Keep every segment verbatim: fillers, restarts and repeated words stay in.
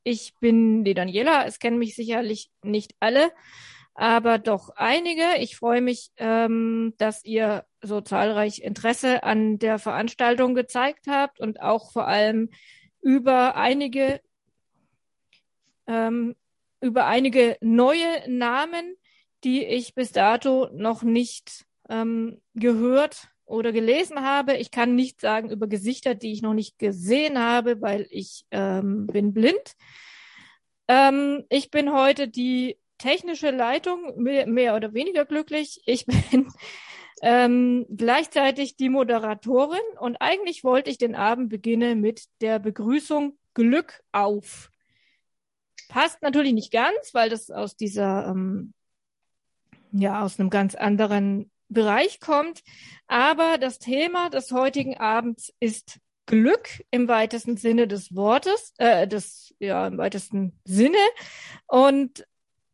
Ich bin die Daniela. Es kennen mich sicherlich nicht alle, aber doch einige. Ich freue mich, ähm, dass ihr so zahlreich Interesse an der Veranstaltung gezeigt habt und auch vor allem über einige, ähm, über einige neue Namen, die ich bis dato noch nicht ähm, gehört oder gelesen habe. Ich kann nicht sagen über Gesichter, die ich noch nicht gesehen habe, weil ich ähm, bin blind. Ähm, ich bin heute die technische Leitung, mehr, mehr oder weniger glücklich. Ich bin ähm, gleichzeitig die Moderatorin und eigentlich wollte ich den Abend beginnen mit der Begrüßung Glück auf. Passt natürlich nicht ganz, weil das aus dieser, ähm, ja, aus einem ganz anderen Bereich kommt. Aber das Thema des heutigen Abends ist Glück im weitesten Sinne des Wortes, äh, des, ja, im weitesten Sinne. Und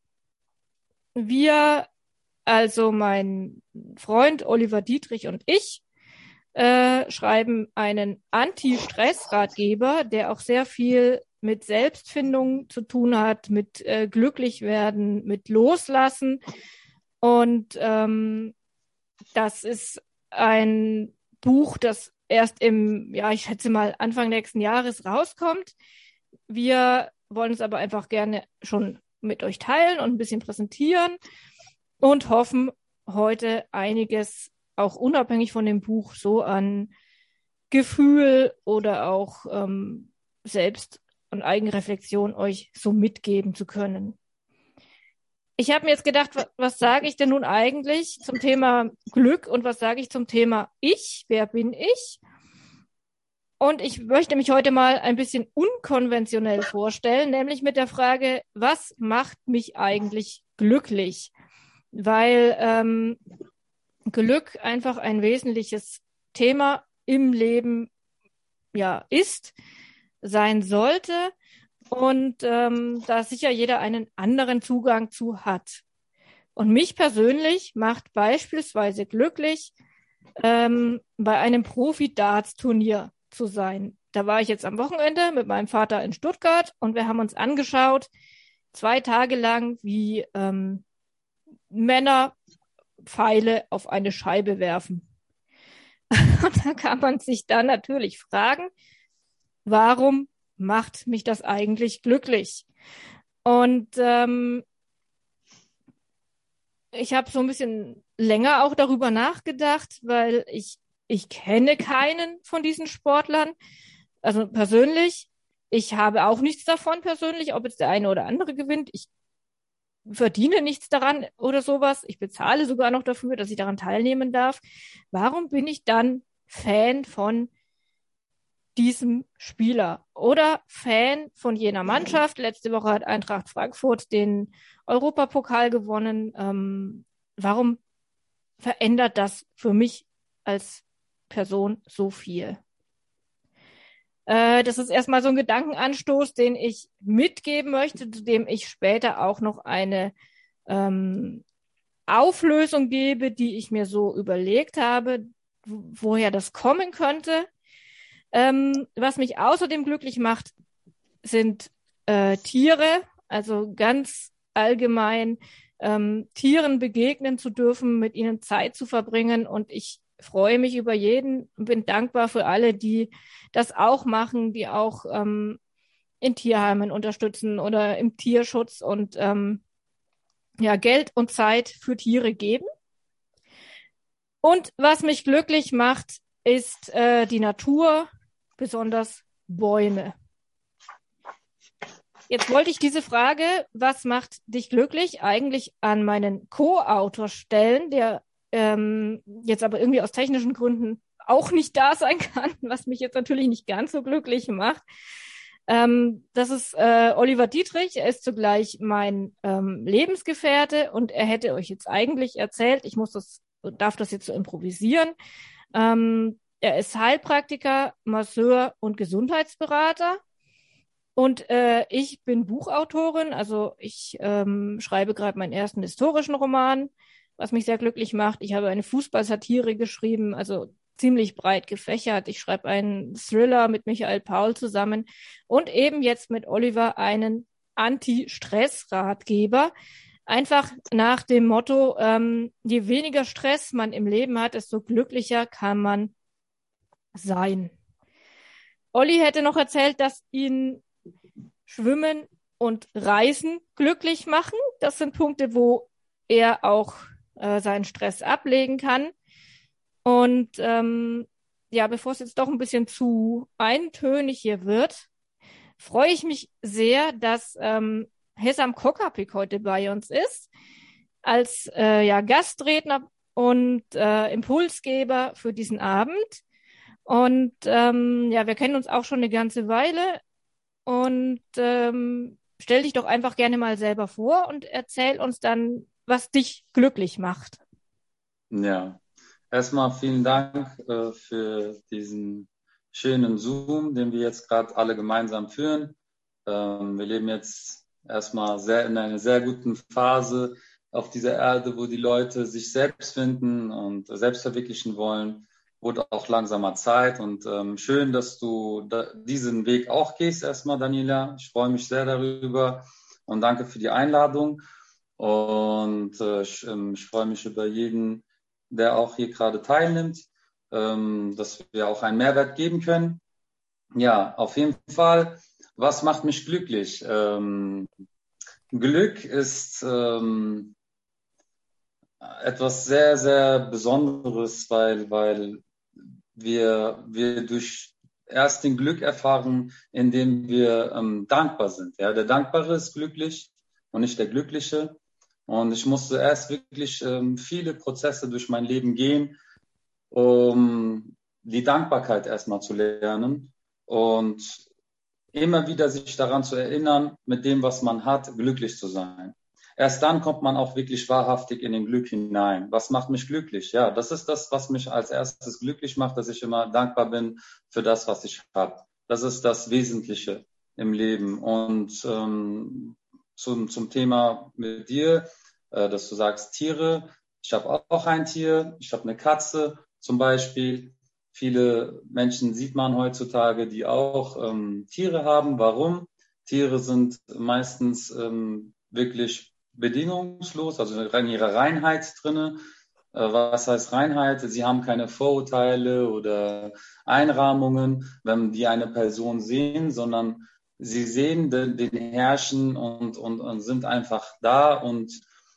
wir, also mein Freund Oliver Dietrich und ich, äh, schreiben einen Anti-Stress-Ratgeber, der auch sehr viel mit Selbstfindung zu tun hat, mit äh, Glücklichwerden, mit Loslassen. Und ähm, das ist ein Buch, das erst im, ja, ich schätze mal, Anfang nächsten Jahres rauskommt. Wir wollen es aber einfach gerne schon mit euch teilen und ein bisschen präsentieren und hoffen, heute einiges auch unabhängig von dem Buch so an Gefühl oder auch ähm, Selbst- und Eigenreflexion euch so mitgeben zu können. Ich habe mir jetzt gedacht, was, was sage ich denn nun eigentlich zum Thema Glück und was sage ich zum Thema Ich? Wer bin ich? Und ich möchte mich heute mal ein bisschen unkonventionell vorstellen, nämlich mit der Frage, was macht mich eigentlich glücklich? Weil ähm, Glück einfach ein wesentliches Thema im Leben ja ist, sein sollte und ähm, da sicher jeder einen anderen Zugang zu hat. Und mich persönlich macht beispielsweise glücklich, ähm, bei einem Profi-Darts-Turnier zu sein. Da war ich jetzt am Wochenende mit meinem Vater in Stuttgart und wir haben uns angeschaut, zwei Tage lang, wie ähm, Männer Pfeile auf eine Scheibe werfen. Und da kann man sich dann natürlich fragen, warum macht mich das eigentlich glücklich? Und ähm, ich habe so ein bisschen länger auch darüber nachgedacht, weil ich, ich kenne keinen von diesen Sportlern, also persönlich. Ich habe auch nichts davon persönlich, ob jetzt der eine oder andere gewinnt. Ich verdiene nichts daran oder sowas. Ich bezahle sogar noch dafür, dass ich daran teilnehmen darf. Warum bin ich dann Fan von diesem Spieler oder Fan von jener Mannschaft? Letzte Woche hat Eintracht Frankfurt den Europapokal gewonnen. Ähm, warum verändert das für mich als Person so viel? Äh, das ist erstmal so ein Gedankenanstoß, den ich mitgeben möchte, zu dem ich später auch noch eine ähm, Auflösung gebe, die ich mir so überlegt habe, woher das kommen könnte. Ähm, was mich außerdem glücklich macht, sind äh, Tiere, also ganz allgemein ähm, Tieren begegnen zu dürfen, mit ihnen Zeit zu verbringen. Und ich freue mich über jeden und bin dankbar für alle, die das auch machen, die auch ähm, in Tierheimen unterstützen oder im Tierschutz und ähm, ja, Geld und Zeit für Tiere geben. Und was mich glücklich macht, ist äh, die Natur, besonders Bäume. Jetzt wollte ich diese Frage, was macht dich glücklich, eigentlich an meinen Co-Autor stellen, der ähm, jetzt aber irgendwie aus technischen Gründen auch nicht da sein kann, was mich jetzt natürlich nicht ganz so glücklich macht. Ähm, das ist äh, Oliver Dietrich. Er ist zugleich mein ähm, Lebensgefährte und er hätte euch jetzt eigentlich erzählt, ich muss das, darf das jetzt so improvisieren. Ähm, er ist Heilpraktiker, Masseur und Gesundheitsberater. Und äh, ich bin Buchautorin, also ich ähm, schreibe gerade meinen ersten historischen Roman, was mich sehr glücklich macht. Ich habe eine Fußballsatire geschrieben, also ziemlich breit gefächert. Ich schreibe einen Thriller mit Michael Paul zusammen und eben jetzt mit Oliver einen Anti-Stress-Ratgeber. Einfach nach dem Motto, ähm, je weniger Stress man im Leben hat, desto glücklicher kann man sein. Olli hätte noch erzählt, dass ihn Schwimmen und Reisen glücklich machen. Das sind Punkte, wo er auch äh, seinen Stress ablegen kann. Und ähm, ja, bevor es jetzt doch ein bisschen zu eintönig hier wird, freue ich mich sehr, dass ähm, Hesam Kokapik heute bei uns ist, als äh, ja, Gastredner und äh, Impulsgeber für diesen Abend. Und ähm, ja, wir kennen uns auch schon eine ganze Weile. Und ähm, stell dich doch einfach gerne mal selber vor und erzähl uns dann, was dich glücklich macht. Ja, erstmal vielen Dank äh, für diesen schönen Zoom, den wir jetzt gerade alle gemeinsam führen. Ähm, wir leben jetzt erstmal sehr in einer sehr guten Phase auf dieser Erde, wo die Leute sich selbst finden und selbst verwirklichen wollen. Wurde auch langsamer Zeit und ähm, schön, dass du da, diesen Weg auch gehst erstmal, Daniela. Ich freue mich sehr darüber und danke für die Einladung. Und äh, ich, ähm, ich freue mich über jeden, der auch hier gerade teilnimmt, ähm, dass wir auch einen Mehrwert geben können. Ja, auf jeden Fall. Was macht mich glücklich? Ähm, Glück ist ähm, etwas sehr, sehr Besonderes, weil, weil wir, wir durch erst den Glück erfahren, indem wir ähm, dankbar sind. Ja, der Dankbare ist glücklich und nicht der Glückliche. Und ich musste erst wirklich ähm, viele Prozesse durch mein Leben gehen, um die Dankbarkeit erstmal zu lernen und immer wieder sich daran zu erinnern, mit dem, was man hat, glücklich zu sein. Erst dann kommt man auch wirklich wahrhaftig in den Glück hinein. Was macht mich glücklich? Ja, das ist das, was mich als erstes glücklich macht, dass ich immer dankbar bin für das, was ich habe. Das ist das Wesentliche im Leben. Und ähm, zum, zum Thema mit dir, äh, dass du sagst Tiere. Ich habe auch ein Tier. Ich habe eine Katze zum Beispiel. Viele Menschen sieht man heutzutage, die auch ähm, Tiere haben. Warum? Tiere sind meistens ähm, wirklich bedingungslos, also in ihrer Reinheit drinne. Äh, was heißt Reinheit? Sie haben keine Vorurteile oder Einrahmungen, wenn die eine Person sehen, sondern sie sehen den, den Herrschen und, und, und sind einfach da und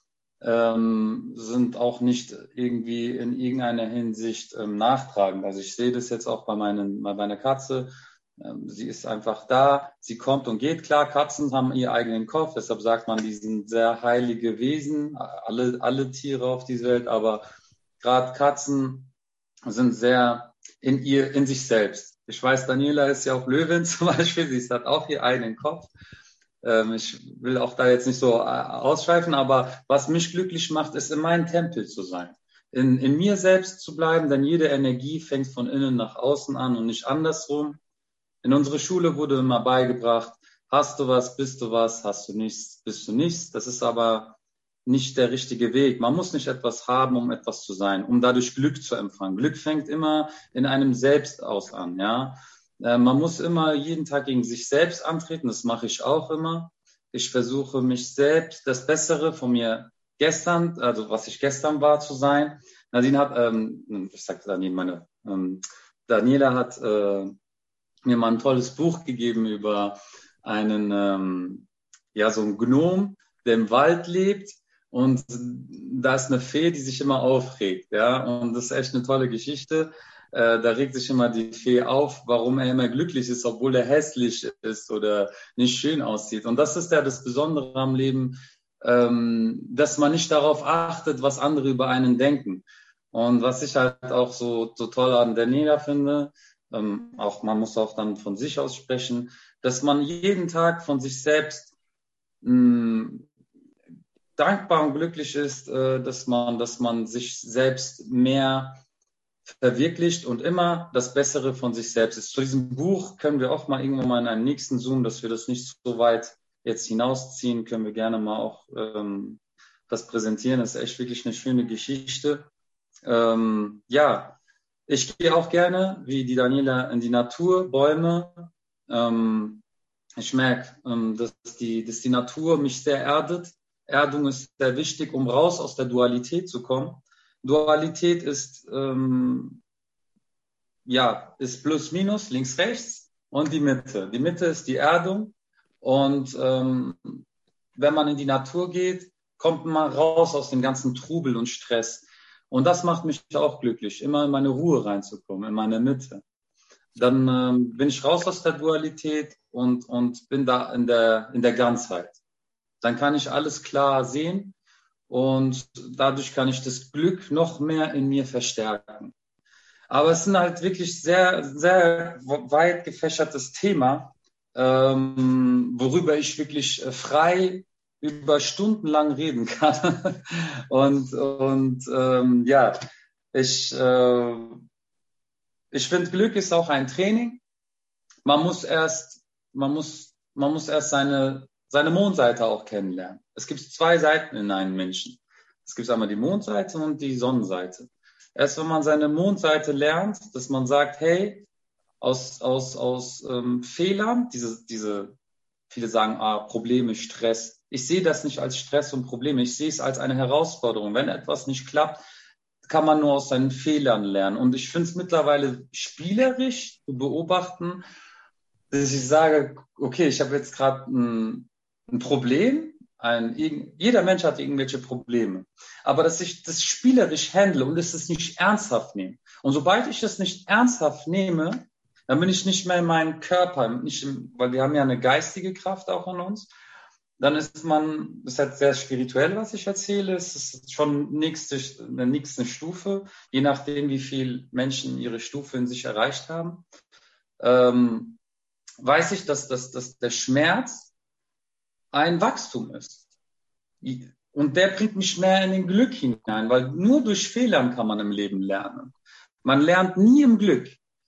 ähm, sind auch nicht irgendwie in irgendeiner Hinsicht ähm, nachtragend. Also ich sehe das jetzt auch bei, meinen, bei meiner Katze. Ähm, sie ist einfach da, sie kommt und geht. Klar, Katzen haben ihren eigenen Kopf, deshalb sagt man, die sind sehr heilige Wesen, alle, alle Tiere auf dieser Welt, aber gerade Katzen sind sehr in ihr, in sich selbst. Ich weiß, Daniela ist ja auch Löwin zum Beispiel, sie hat auch ihren eigenen Kopf. Ich will auch da jetzt nicht so ausschweifen, aber was mich glücklich macht, ist in meinem Tempel zu sein. In, in mir selbst zu bleiben, denn jede Energie fängt von innen nach außen an und nicht andersrum. In unserer Schule wurde immer beigebracht, hast du was, bist du was, hast du nichts, bist du nichts. Das ist aber nicht der richtige Weg. Man muss nicht etwas haben, um etwas zu sein, um dadurch Glück zu empfangen. Glück fängt immer in einem selbst aus an, ja. Man muss immer jeden Tag gegen sich selbst antreten, das mache ich auch immer. Ich versuche mich selbst, das Bessere von mir gestern, also was ich gestern war, zu sein. Nadine hat, ähm, ich sagte Daniela, meine, ähm, Daniela hat äh, mir mal ein tolles Buch gegeben über einen, ähm, ja, so einen Gnom, der im Wald lebt. Und da ist eine Fee, die sich immer aufregt, ja. Und das ist echt eine tolle Geschichte. Äh, da regt sich immer die Fee auf, warum er immer glücklich ist, obwohl er hässlich ist oder nicht schön aussieht. Und das ist ja das Besondere am Leben, ähm, dass man nicht darauf achtet, was andere über einen denken. Und was ich halt auch so, so toll an Daniela finde, ähm, auch man muss auch dann von sich aus sprechen, dass man jeden Tag von sich selbst mh, dankbar und glücklich ist, äh, dass man, dass man sich selbst mehr verwirklicht und immer das Bessere von sich selbst ist. Zu diesem Buch können wir auch mal irgendwann mal in einem nächsten Zoom, dass wir das nicht so weit jetzt hinausziehen, können wir gerne mal auch ähm, das präsentieren. Das ist echt wirklich eine schöne Geschichte. Ähm, ja, Ich gehe auch gerne, wie die Daniela, in die Natur, Bäume. Ähm, ich merke, ähm, dass die, dass die Natur mich sehr erdet. Erdung ist sehr wichtig, um raus aus der Dualität zu kommen. Dualität ist, ähm, ja, ist plus minus, links, rechts und die Mitte. Die Mitte ist die Erdung. Und ähm, wenn man in die Natur geht, kommt man raus aus dem ganzen Trubel und Stress. Und das macht mich auch glücklich, immer in meine Ruhe reinzukommen, in meine Mitte. Dann ähm, bin ich raus aus der Dualität und, und bin da in der, in der Ganzheit. Dann kann ich alles klar sehen und dadurch kann ich das Glück noch mehr in mir verstärken. Aber es ist halt wirklich sehr, sehr weit gefächertes Thema, ähm, worüber ich wirklich frei über Stunden lang reden kann. und und ähm, ja, ich, äh, ich finde, Glück ist auch ein Training. Man muss erst, man muss, man muss erst seine, seine Mondseite auch kennenlernen. Es gibt zwei Seiten in einem Menschen. Es gibt einmal die Mondseite und die Sonnenseite. Erst wenn man seine Mondseite lernt, dass man sagt, hey, aus, aus, aus ähm, Fehlern, diese, diese, viele sagen, ah, Probleme, Stress. Ich sehe das nicht als Stress und Probleme. Ich sehe es als eine Herausforderung. Wenn etwas nicht klappt, kann man nur aus seinen Fehlern lernen. Und ich finde es mittlerweile spielerisch zu beobachten, dass ich sage, okay, ich habe jetzt gerade ein, ein Problem. Ein, jeder Mensch hat irgendwelche Probleme. Aber dass ich das spielerisch handle und es nicht ernsthaft nehme. Und sobald ich das nicht ernsthaft nehme, dann bin ich nicht mehr in meinem Körper, nicht im, weil wir haben ja eine geistige Kraft auch in uns. Dann ist man, das ist halt sehr spirituell, was ich erzähle. Es ist schon nächste, eine nächste Stufe, je nachdem, wie viel Menschen ihre Stufe in sich erreicht haben. Ähm, weiß ich, dass, dass, dass der Schmerz ein Wachstum ist. Und der bringt mich mehr in den Glück hinein, weil nur durch Fehlern kann man im Leben lernen. Man lernt nie im Glück.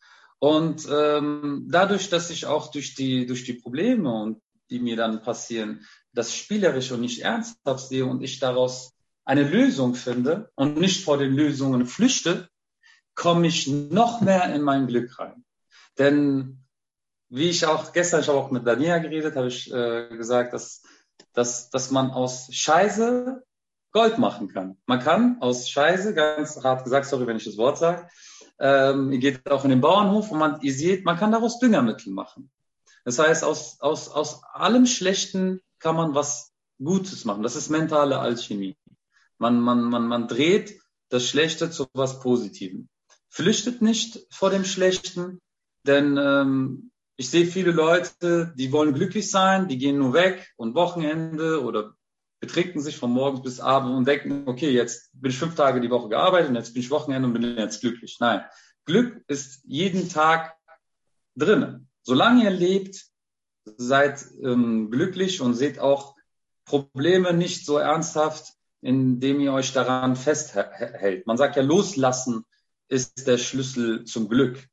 Und ähm, dadurch, dass ich auch durch die, durch die Probleme, und die mir dann passieren, das spielerisch und nicht ernsthaft sehe und ich daraus eine Lösung finde und nicht vor den Lösungen flüchte, komme ich noch mehr in mein Glück rein. Denn wie ich auch gestern, ich habe auch mit Daniela geredet, habe ich äh, gesagt, dass, dass, dass man aus Scheiße Gold machen kann. Man kann aus Scheiße, ganz hart gesagt, sorry, wenn ich das Wort sage, ähm, ihr geht auch in den Bauernhof und man, ihr seht, man kann daraus Düngermittel machen. Das heißt, aus, aus, aus allem Schlechten kann man was Gutes machen. Das ist mentale Alchemie. Man, man, man, man dreht das Schlechte zu was Positivem. Flüchtet nicht vor dem Schlechten, denn ähm, ich sehe viele Leute, die wollen glücklich sein, die gehen nur weg und Wochenende oder betrinken sich von morgens bis abends und denken, okay, jetzt bin ich fünf Tage die Woche gearbeitet und jetzt bin ich Wochenende und bin jetzt glücklich. Nein, Glück ist jeden Tag drinnen. Solange ihr lebt, seid ähm, glücklich und seht auch Probleme nicht so ernsthaft, indem ihr euch daran festhält. Man sagt ja, loslassen ist der Schlüssel zum Glück.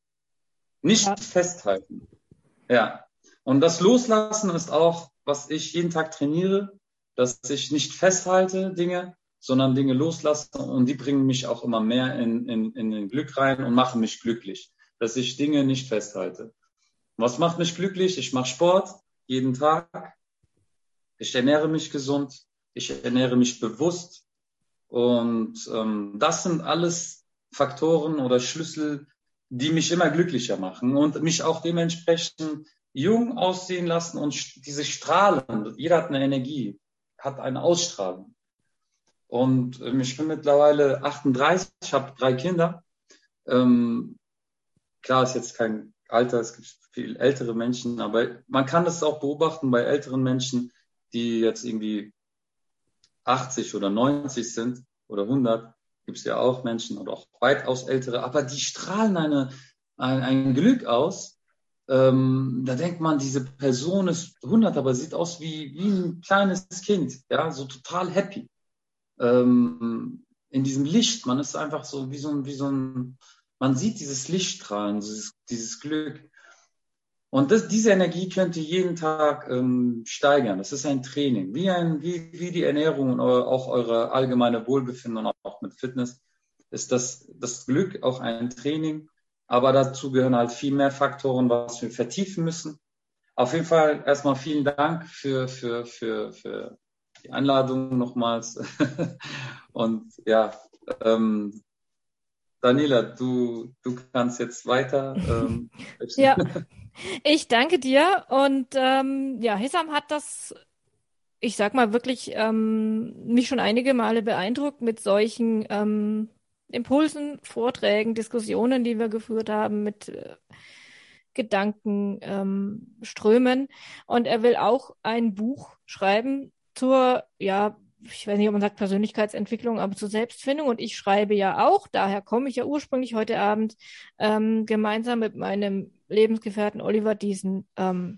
Nicht ja. Festhalten. Ja. Und das Loslassen ist auch, was ich jeden Tag trainiere, dass ich nicht festhalte Dinge, sondern Dinge loslasse und die bringen mich auch immer mehr in, in, in den Glück rein und machen mich glücklich, dass ich Dinge nicht festhalte. Was macht mich glücklich? Ich mache Sport jeden Tag. Ich ernähre mich gesund. Ich ernähre mich bewusst. Und ähm, das sind alles Faktoren oder Schlüssel, die mich immer glücklicher machen und mich auch dementsprechend jung aussehen lassen und diese Strahlen. Jeder hat eine Energie, hat eine Ausstrahlung. Und ähm, ich bin mittlerweile achtunddreißig, ich habe drei Kinder. Ähm, klar ist jetzt kein Alter, es gibt viel ältere Menschen, aber man kann das auch beobachten bei älteren Menschen, die jetzt irgendwie achtzig oder neunzig sind oder hundert. Gibt es ja auch Menschen oder auch weitaus ältere, aber die strahlen eine, ein, ein Glück aus. Ähm, da denkt man, diese Person ist hundert, aber sieht aus wie, wie ein kleines Kind, ja, so total happy. Ähm, in diesem Licht, man ist einfach so wie so ein, wie so ein, man sieht dieses Lichtstrahlen, dieses, dieses Glück. Und das, diese Energie könnt ihr jeden Tag ähm, steigern. Das ist ein Training, wie, ein, wie, wie die Ernährung und auch eure allgemeine Wohlbefinden und auch mit Fitness. ist das, das Glück auch ein Training. Aber dazu gehören halt viel mehr Faktoren, was wir vertiefen müssen. Auf jeden Fall erstmal vielen Dank für, für, für, für die Einladung nochmals. Und ja, ähm, Daniela, du, du kannst jetzt weiter. Ähm, Ja, ich danke dir. Und ähm, ja, Hissam hat das, ich sag mal, wirklich ähm, mich schon einige Male beeindruckt mit solchen ähm, Impulsen, Vorträgen, Diskussionen, die wir geführt haben, mit äh, Gedanken, ähm, Strömen. Und er will auch ein Buch schreiben zur, ja, ich weiß nicht, ob man sagt Persönlichkeitsentwicklung, aber zur Selbstfindung. Und ich schreibe ja auch, daher komme ich ja ursprünglich heute Abend, ähm, gemeinsam mit meinem Lebensgefährten Oliver diesen ähm,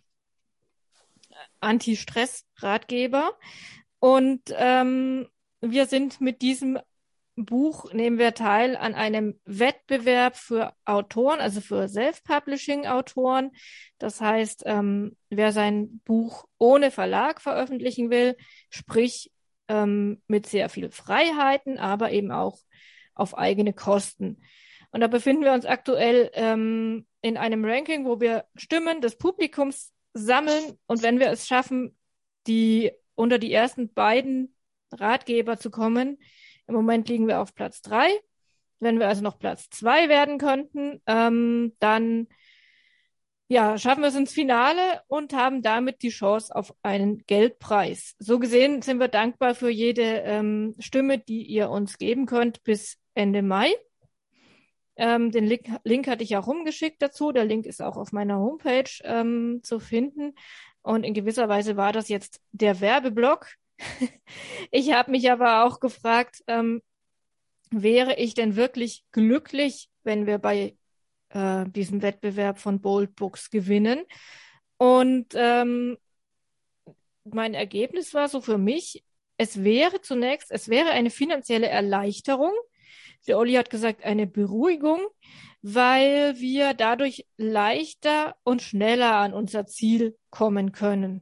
Anti-Stress-Ratgeber. Und ähm, wir sind mit diesem Buch, nehmen wir teil an einem Wettbewerb für Autoren, also für Self-Publishing-Autoren. Das heißt, ähm, wer sein Buch ohne Verlag veröffentlichen will, sprich ähm, mit sehr viel Freiheiten, aber eben auch auf eigene Kosten. Und da befinden wir uns aktuell ähm, in einem Ranking, wo wir Stimmen des Publikums sammeln. Und wenn wir es schaffen, die unter die ersten beiden Ratgeber zu kommen, im Moment liegen wir auf Platz drei. Wenn wir also noch Platz zwei werden könnten, ähm, dann ja, schaffen wir es ins Finale und haben damit die Chance auf einen Geldpreis. So gesehen sind wir dankbar für jede ähm, Stimme, die ihr uns geben könnt bis Ende Mai. Ähm, den Link, Link hatte ich auch rumgeschickt dazu. Der Link ist auch auf meiner Homepage ähm, zu finden. Und in gewisser Weise war das jetzt der Werbeblock. Ich habe mich aber auch gefragt, ähm, wäre ich denn wirklich glücklich, wenn wir bei äh, diesem Wettbewerb von Bold Books gewinnen? Und ähm, mein Ergebnis war so für mich, es wäre zunächst, es wäre eine finanzielle Erleichterung. Der Olli hat gesagt, eine Beruhigung, weil wir dadurch leichter und schneller an unser Ziel kommen können.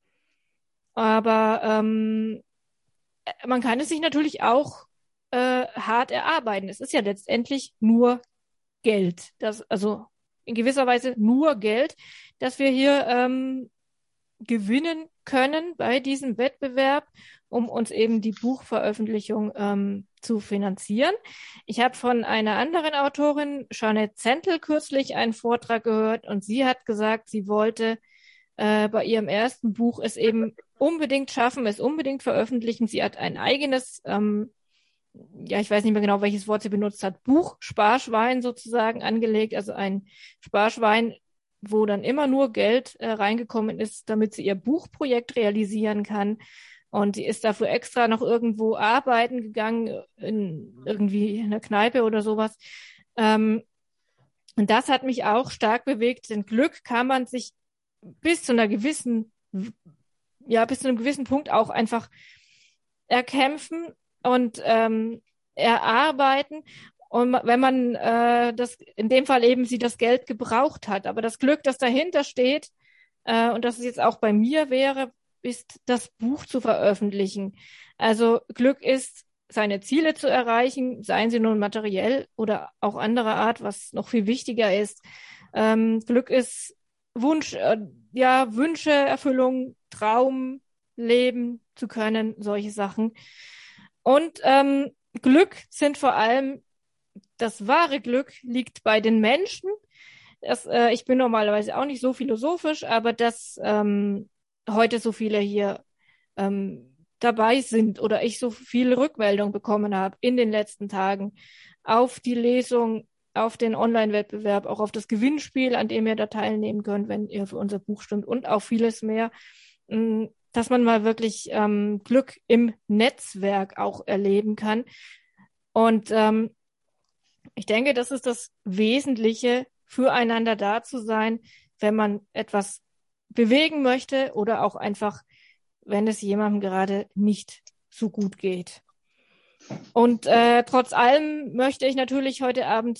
Aber ähm, man kann es sich natürlich auch äh, hart erarbeiten. Es ist ja letztendlich nur Geld. Das, also in gewisser Weise nur Geld, dass wir hier ähm, gewinnen können bei diesem Wettbewerb, um uns eben die Buchveröffentlichung ähm, zu finanzieren. Ich habe von einer anderen Autorin, Jeanette Zentel, kürzlich einen Vortrag gehört und sie hat gesagt, sie wollte äh, bei ihrem ersten Buch es eben unbedingt schaffen, es unbedingt veröffentlichen. Sie hat ein eigenes, ähm, ja, ich weiß nicht mehr genau, welches Wort sie benutzt hat, Buch-Sparschwein sozusagen angelegt, also ein Sparschwein, wo dann immer nur Geld äh, reingekommen ist, damit sie ihr Buchprojekt realisieren kann. Und sie ist dafür extra noch irgendwo arbeiten gegangen, in irgendwie in einer Kneipe oder sowas. Ähm, und das hat mich auch stark bewegt, denn Glück kann man sich bis zu einer gewissen, ja, bis zu einem gewissen Punkt auch einfach erkämpfen und ähm, erarbeiten. Und wenn man äh, das, in dem Fall eben sie das Geld gebraucht hat. Aber das Glück, das dahinter steht, äh, und das es jetzt auch bei mir wäre, ist das Buch zu veröffentlichen. Also Glück ist, seine Ziele zu erreichen, seien sie nun materiell oder auch anderer Art, was noch viel wichtiger ist. Ähm, Glück ist Wunsch, äh, ja, Wünsche, Erfüllung, Traum, leben zu können, solche Sachen. Und ähm, Glück sind vor allem, das wahre Glück liegt bei den Menschen. Das, äh, ich bin normalerweise auch nicht so philosophisch, aber dass ähm, heute so viele hier ähm, dabei sind oder ich so viele Rückmeldungen bekommen habe in den letzten Tagen auf die Lesung, auf den Online-Wettbewerb, auch auf das Gewinnspiel, an dem ihr da teilnehmen könnt, wenn ihr für unser Buch stimmt und auch vieles mehr, mh, dass man mal wirklich ähm, Glück im Netzwerk auch erleben kann. Und ähm, ich denke, das ist das Wesentliche, füreinander da zu sein, wenn man etwas bewegen möchte oder auch einfach, wenn es jemandem gerade nicht so gut geht. Und äh, trotz allem möchte ich natürlich heute Abend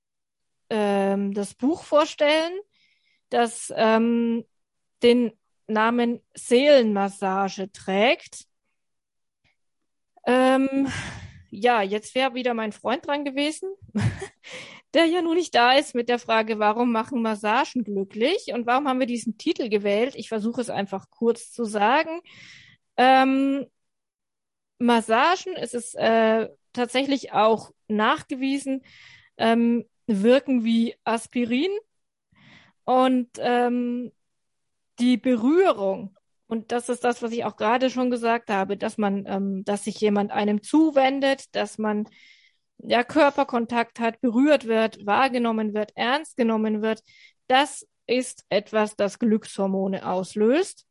ähm, das Buch vorstellen, das ähm, den Namen Seelenmassage trägt. Ähm, ja, jetzt wäre wieder mein Freund dran gewesen, der ja nun nicht da ist, mit der Frage, warum machen Massagen glücklich und warum haben wir diesen Titel gewählt? Ich versuche es einfach kurz zu sagen. Ähm, Massagen, es ist äh, tatsächlich auch nachgewiesen, ähm, wirken wie Aspirin und ähm, die Berührung, und das ist das, was ich auch gerade schon gesagt habe, dass man, ähm, dass sich jemand einem zuwendet, dass man ja Körperkontakt hat, berührt wird, wahrgenommen wird, ernst genommen wird, das ist etwas, das Glückshormone auslöst.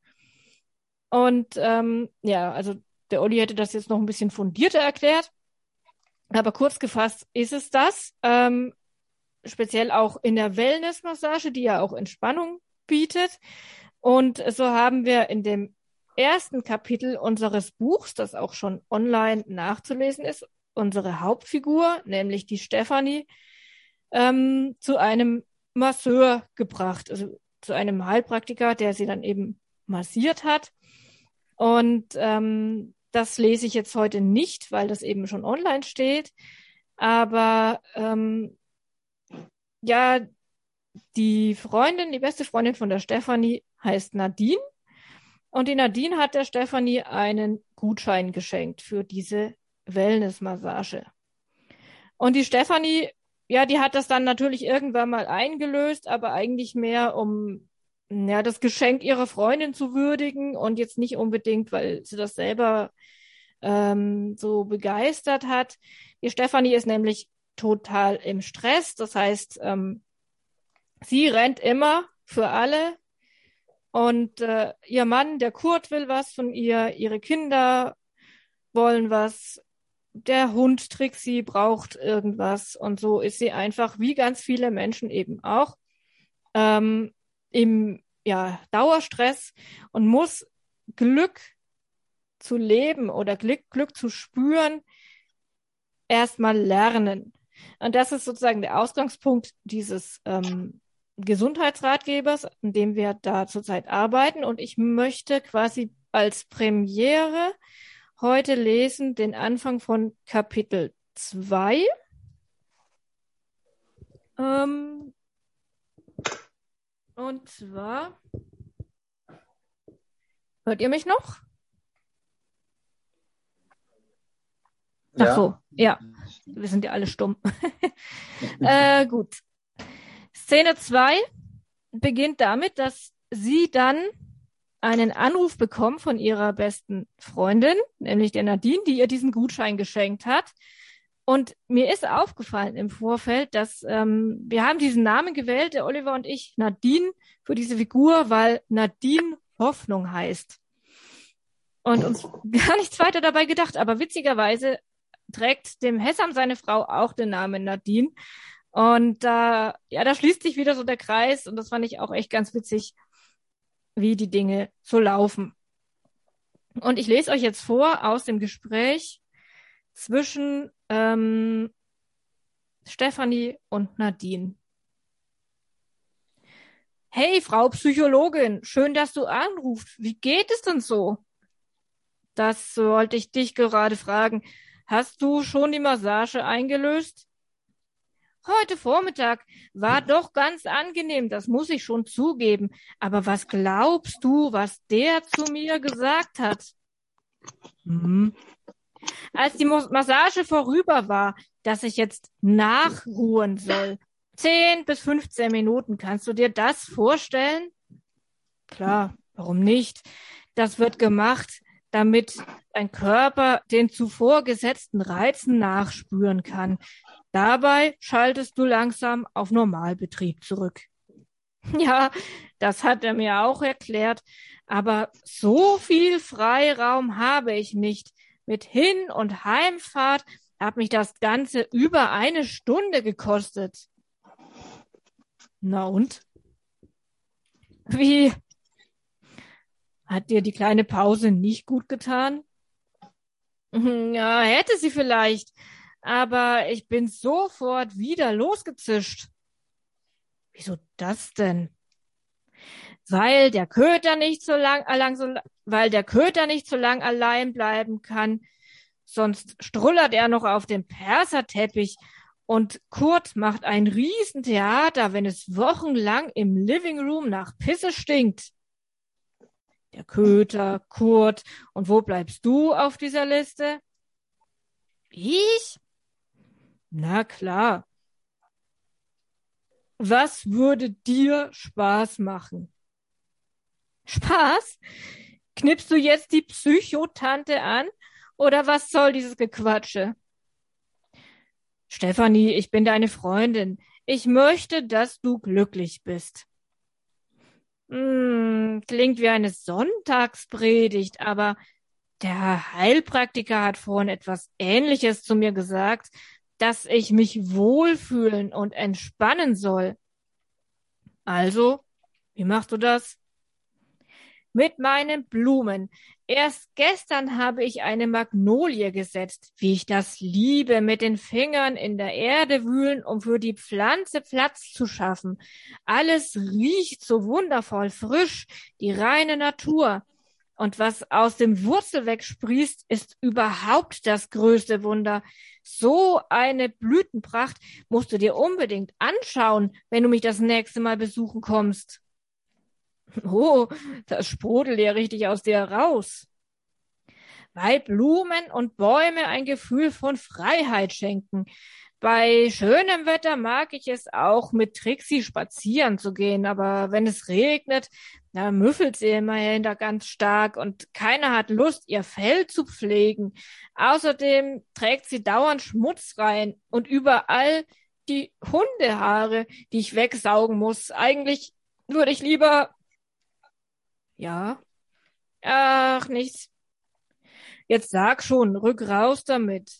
Und ähm, ja, also der Olli hätte das jetzt noch ein bisschen fundierter erklärt, aber kurz gefasst ist es das, ähm, speziell auch in der Wellnessmassage, die ja auch Entspannung bietet. Und so haben wir in dem ersten Kapitel unseres Buchs, das auch schon online nachzulesen ist, unsere Hauptfigur, nämlich die Stefanie, ähm, zu einem Masseur gebracht, also zu einem Heilpraktiker, der sie dann eben massiert hat. Und ähm, das lese ich jetzt heute nicht, weil das eben schon online steht. Aber ähm, ja, die Freundin, die beste Freundin von der Stefanie heißt Nadine. Und die Nadine hat der Stefanie einen Gutschein geschenkt für diese Wellnessmassage. Und die Stefanie, ja, die hat das dann natürlich irgendwann mal eingelöst, aber eigentlich mehr, um ja, das Geschenk ihrer Freundin zu würdigen und jetzt nicht unbedingt, weil sie das selber ähm, so begeistert hat. Die Stefanie ist nämlich total im Stress. Das heißt, ähm, sie rennt immer für alle. Und äh, ihr Mann, der Kurt, will was von ihr, ihre Kinder wollen was, der Hund Trixie braucht irgendwas. Und so ist sie einfach, wie ganz viele Menschen eben auch, ähm, im ja, Dauerstress und muss Glück zu leben oder Glück, Glück zu spüren, erstmal lernen. Und das ist sozusagen der Ausgangspunkt dieses ähm, Gesundheitsratgebers, an dem wir da zurzeit arbeiten. Und ich möchte quasi als Premiere heute lesen den Anfang von Kapitel zwei. Ähm, und zwar, hört ihr mich noch? Ach Ja. so, ja, wir sind ja alle stumm. äh, gut. Szene zwei beginnt damit, dass sie dann einen Anruf bekommt von ihrer besten Freundin, nämlich der Nadine, die ihr diesen Gutschein geschenkt hat. Und mir ist aufgefallen im Vorfeld, dass ähm, wir haben diesen Namen gewählt, der Oliver und ich, Nadine, für diese Figur, weil Nadine Hoffnung heißt. Und uns gar nichts weiter dabei gedacht. Aber witzigerweise trägt dem Hessam seine Frau auch den Namen Nadine. Und äh, ja, da schließt sich wieder so der Kreis. Und das fand ich auch echt ganz witzig, wie die Dinge so laufen. Und ich lese euch jetzt vor aus dem Gespräch zwischen ähm, Stefanie und Nadine. Hey, Frau Psychologin, schön, dass du anrufst. Wie geht es denn so? Das wollte ich dich gerade fragen. Hast du schon die Massage eingelöst? Heute Vormittag war doch ganz angenehm, das muss ich schon zugeben. Aber was glaubst du, was der zu mir gesagt hat? Hm. Als die Massage vorüber war, dass ich jetzt nachruhen soll. Zehn bis fünfzehn Minuten, kannst du dir das vorstellen? Klar, warum nicht? Das wird gemacht, damit dein Körper den zuvor gesetzten Reizen nachspüren kann. Dabei schaltest du langsam auf Normalbetrieb zurück. Ja, das hat er mir auch erklärt, aber so viel Freiraum habe ich nicht. Mit Hin- und Heimfahrt hat mich das Ganze über eine Stunde gekostet. Na und? Wie? Hat dir die kleine Pause nicht gut getan? Ja, hätte sie vielleicht, aber ich bin sofort wieder losgezischt. Wieso das denn? Weil der Köter nicht so lang, lang so, weil der Köter nicht so lang allein bleiben kann. sonst strullert er noch auf dem Perserteppich und Kurt macht ein Riesentheater, wenn es wochenlang im Living Room nach Pisse stinkt. Der Köter, Kurt, und wo bleibst du auf dieser Liste? Ich? Na klar. Was würde dir Spaß machen? Spaß? Knippst du jetzt die Psychotante an? Oder was soll dieses Gequatsche? Stefanie, ich bin deine Freundin. Ich möchte, dass du glücklich bist. Hm, klingt wie eine Sonntagspredigt, aber der Heilpraktiker hat vorhin etwas Ähnliches zu mir gesagt, dass ich mich wohlfühlen und entspannen soll. Also, wie machst du das? Mit meinen Blumen. Erst gestern habe ich eine Magnolie gesetzt, wie ich das liebe, mit den Fingern in der Erde wühlen, um für die Pflanze Platz zu schaffen. Alles riecht so wundervoll frisch, die reine Natur. Und was aus dem Wurzelwerk sprießt, ist überhaupt das größte Wunder. So eine Blütenpracht musst du dir unbedingt anschauen, wenn du mich das nächste Mal besuchen kommst. Oh, das sprudelt ja richtig aus dir raus. Weil Blumen und Bäume ein Gefühl von Freiheit schenken. Bei schönem Wetter mag ich es auch, mit Trixie spazieren zu gehen, aber wenn es regnet, da müffelt sie immerhin da ganz stark und keiner hat Lust, ihr Fell zu pflegen. Außerdem trägt sie dauernd Schmutz rein und überall die Hundehaare, die ich wegsaugen muss. Eigentlich würde ich lieber... Ja, ach, nichts. Jetzt sag schon, rück raus damit.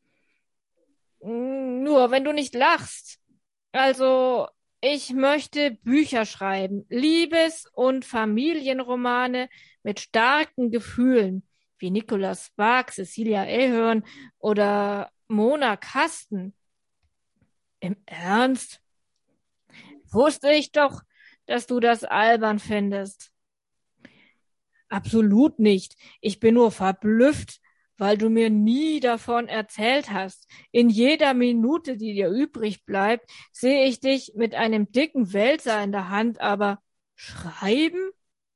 Nur, wenn du nicht lachst. Also, ich möchte Bücher schreiben, Liebes- und Familienromane mit starken Gefühlen, wie Nicholas Sparks, Cecilia Ahern oder Mona Kasten. Im Ernst? Wusste ich doch, dass du das albern findest. Absolut nicht. Ich bin nur verblüfft, weil du mir nie davon erzählt hast. In jeder Minute, die dir übrig bleibt, sehe ich dich mit einem dicken Wälzer in der Hand, aber schreiben?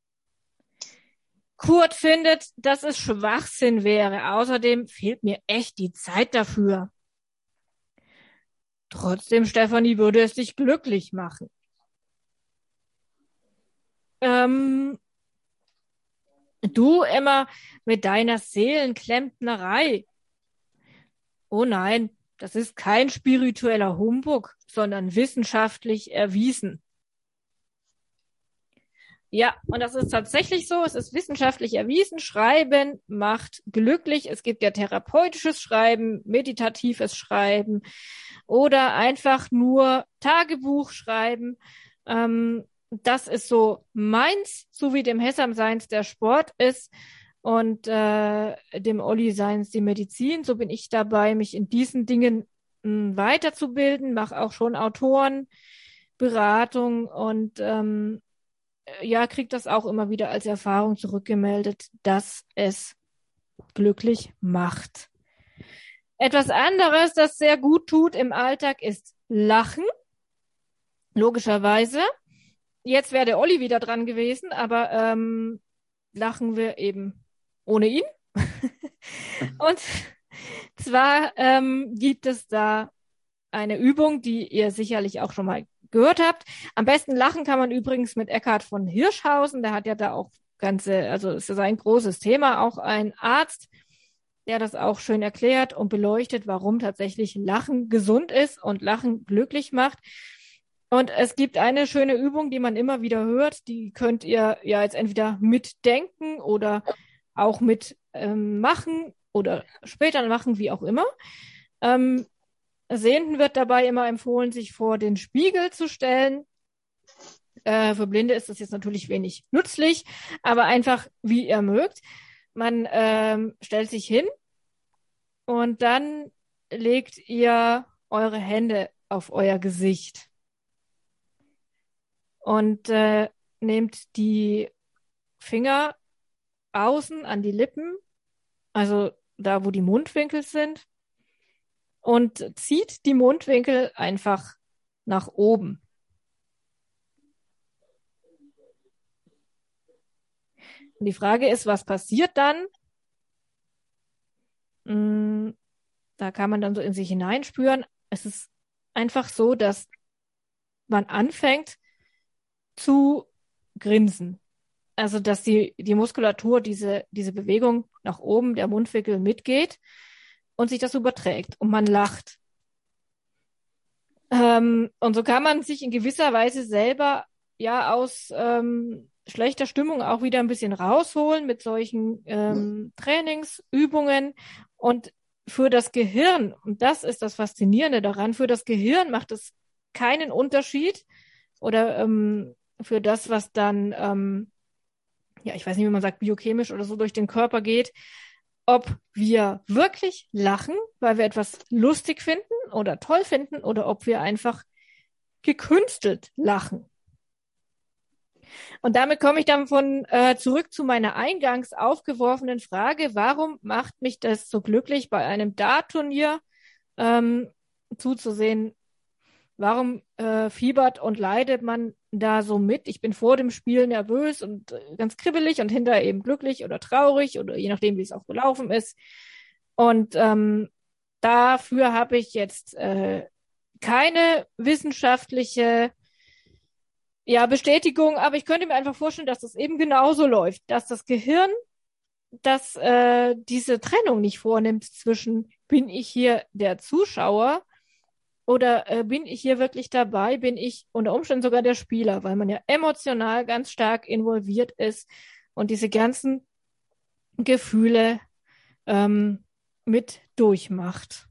Kurt findet, dass es Schwachsinn wäre. Außerdem fehlt mir echt die Zeit dafür. Trotzdem, Stefanie, würde es dich glücklich machen. Ähm, Du immer mit deiner Seelenklempnerei. Oh nein, das ist kein spiritueller Humbug, sondern wissenschaftlich erwiesen. Ja, und das ist tatsächlich so. Es ist wissenschaftlich erwiesen. Schreiben macht glücklich. Es gibt ja therapeutisches Schreiben, meditatives Schreiben oder einfach nur Tagebuch schreiben. Ähm, das ist so meins, so wie dem Hessam seins der Sport ist und äh, dem Olli seins die Medizin. So bin ich dabei, mich in diesen Dingen mh, weiterzubilden, mache auch schon Autorenberatung und ähm, ja, kriegt das auch immer wieder als Erfahrung zurückgemeldet, dass es glücklich macht. Etwas anderes, das sehr gut tut im Alltag, ist Lachen. Logischerweise. Jetzt wäre der Olli wieder dran gewesen, aber ähm, lachen wir eben ohne ihn. Und zwar ähm, gibt es da eine Übung, die ihr sicherlich auch schon mal gehört habt. Am besten lachen kann man übrigens mit Eckhard von Hirschhausen. Der hat ja da auch ganze, also es ist ein großes Thema, auch ein Arzt, der das auch schön erklärt und beleuchtet, warum tatsächlich Lachen gesund ist und Lachen glücklich macht. Und es gibt eine schöne Übung, die man immer wieder hört. Die könnt ihr ja jetzt entweder mitdenken oder auch mit ähm, machen oder später machen, wie auch immer. Ähm, Sehenden wird dabei immer empfohlen, sich vor den Spiegel zu stellen. Äh, für Blinde ist das jetzt natürlich wenig nützlich, aber einfach wie ihr mögt. Man ähm, stellt sich hin und dann legt ihr eure Hände auf euer Gesicht und äh, nehmt die Finger außen an die Lippen, also da wo die Mundwinkel sind, und zieht die Mundwinkel einfach nach oben. Und die Frage ist, was passiert dann? Da kann man dann so in sich hineinspüren. Es ist einfach so, dass man anfängt zu grinsen. Also, dass die, die Muskulatur diese, diese Bewegung nach oben der Mundwinkel mitgeht und sich das überträgt und man lacht. Ähm, und so kann man sich in gewisser Weise selber ja aus ähm, schlechter Stimmung auch wieder ein bisschen rausholen mit solchen ähm, Trainingsübungen. Und für das Gehirn, und das ist das Faszinierende daran, für das Gehirn macht es keinen Unterschied oder ähm, für das, was dann, ähm, ja, ich weiß nicht, wie man sagt, biochemisch oder so durch den Körper geht, ob wir wirklich lachen, weil wir etwas lustig finden oder toll finden, oder ob wir einfach gekünstelt lachen. Und damit komme ich dann von äh, zurück zu meiner eingangs aufgeworfenen Frage: Warum macht mich das so glücklich, bei einem Dartturnier ähm, zuzusehen? Warum äh, fiebert und leidet man da so mit? Ich bin vor dem Spiel nervös und äh, ganz kribbelig und hinterher eben glücklich oder traurig oder je nachdem, wie es auch gelaufen ist. Und ähm, dafür habe ich jetzt äh, keine wissenschaftliche ja, Bestätigung, aber ich könnte mir einfach vorstellen, dass das eben genauso läuft, dass das Gehirn, das äh, diese Trennung nicht vornimmt zwischen, bin ich hier der Zuschauer oder äh, bin ich hier wirklich dabei, bin ich unter Umständen sogar der Spieler, weil man ja emotional ganz stark involviert ist und diese ganzen Gefühle ähm, mit durchmacht.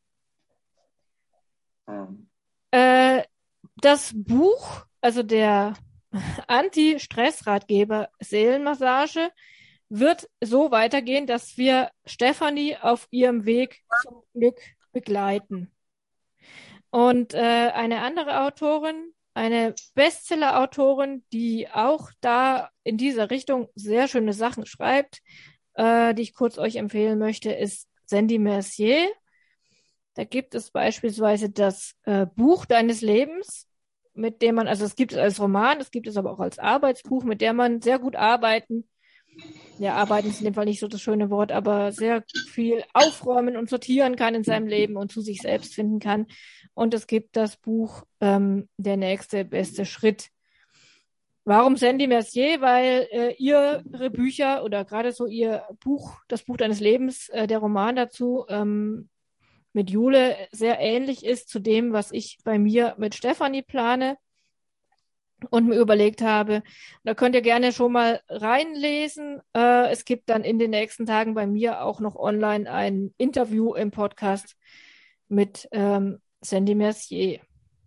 Mhm. Äh, das Buch, also der Anti-Stress-Ratgeber Seelenmassage, wird so weitergehen, dass wir Stefanie auf ihrem Weg zum Glück begleiten. Und äh, eine andere Autorin, eine Bestseller-Autorin, die auch da in dieser Richtung sehr schöne Sachen schreibt, äh, die ich kurz euch empfehlen möchte, ist Sandy Mercier. Da gibt es beispielsweise das äh, Buch deines Lebens, mit dem man, also es gibt es als Roman, es gibt es aber auch als Arbeitsbuch, mit der man sehr gut arbeiten, ja, arbeiten ist in dem Fall nicht so das schöne Wort, aber sehr viel aufräumen und sortieren kann in seinem Leben und zu sich selbst finden kann. Und es gibt das Buch ähm, Der nächste beste Schritt. Warum Sandy Mercier? Weil äh, ihre Bücher oder gerade so ihr Buch, das Buch deines Lebens, äh, der Roman dazu, ähm, mit Jule sehr ähnlich ist zu dem, was ich bei mir mit Stefanie plane und mir überlegt habe. Da könnt ihr gerne schon mal reinlesen. Äh, es gibt dann in den nächsten Tagen bei mir auch noch online ein Interview im Podcast mit ähm, Sandy Mercier.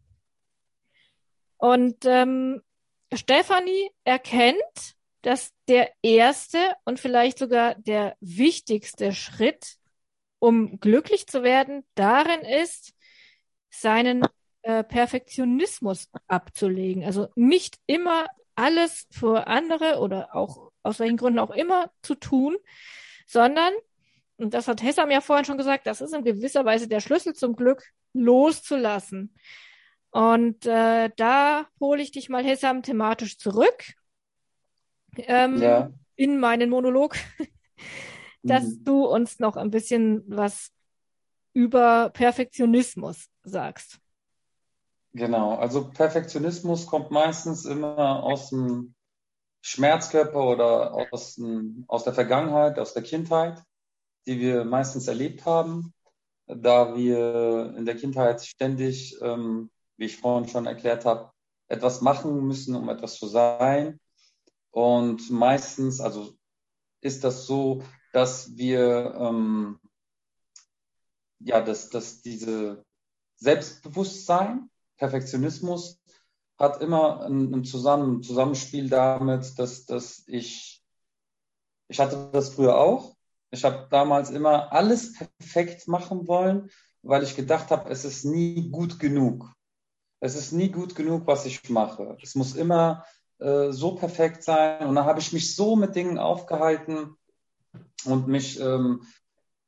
Und ähm, Stefanie erkennt, dass der erste und vielleicht sogar der wichtigste Schritt, um glücklich zu werden, darin ist, seinen äh, Perfektionismus abzulegen. Also nicht immer alles für andere oder auch aus welchen Gründen auch immer zu tun, sondern, und das hat Hessam ja vorhin schon gesagt, das ist in gewisser Weise der Schlüssel zum Glück, loszulassen. Und äh, da hole ich dich mal, Hessam, thematisch zurück ähm, Ja. in meinen Monolog, dass Mhm. du uns noch ein bisschen was über Perfektionismus sagst. Genau, also Perfektionismus kommt meistens immer aus dem Schmerzkörper oder aus, dem, aus der Vergangenheit, aus der Kindheit, die wir meistens erlebt haben, da wir in der Kindheit ständig, ähm, wie ich vorhin schon erklärt habe, etwas machen müssen, um etwas zu sein. Und meistens, also ist das so, dass wir, ähm, ja, dass, dass diese Selbstbewusstsein, Perfektionismus hat immer ein, ein Zusammen, Zusammenspiel damit, dass, dass ich, ich hatte das früher auch. Ich habe damals immer alles perfekt machen wollen, weil ich gedacht habe, es ist nie gut genug. Es ist nie gut genug, was ich mache. Es muss immer äh, so perfekt sein. Und dann habe ich mich so mit Dingen aufgehalten und mich ähm,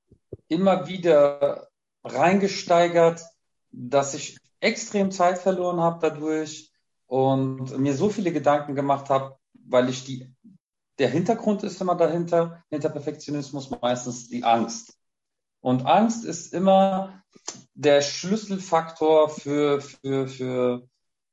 immer wieder reingesteigert, dass ich extrem Zeit verloren habe dadurch und mir so viele Gedanken gemacht habe, weil ich die, der Hintergrund ist immer dahinter, hinter Perfektionismus meistens die Angst. Und Angst ist immer der Schlüsselfaktor für, für, für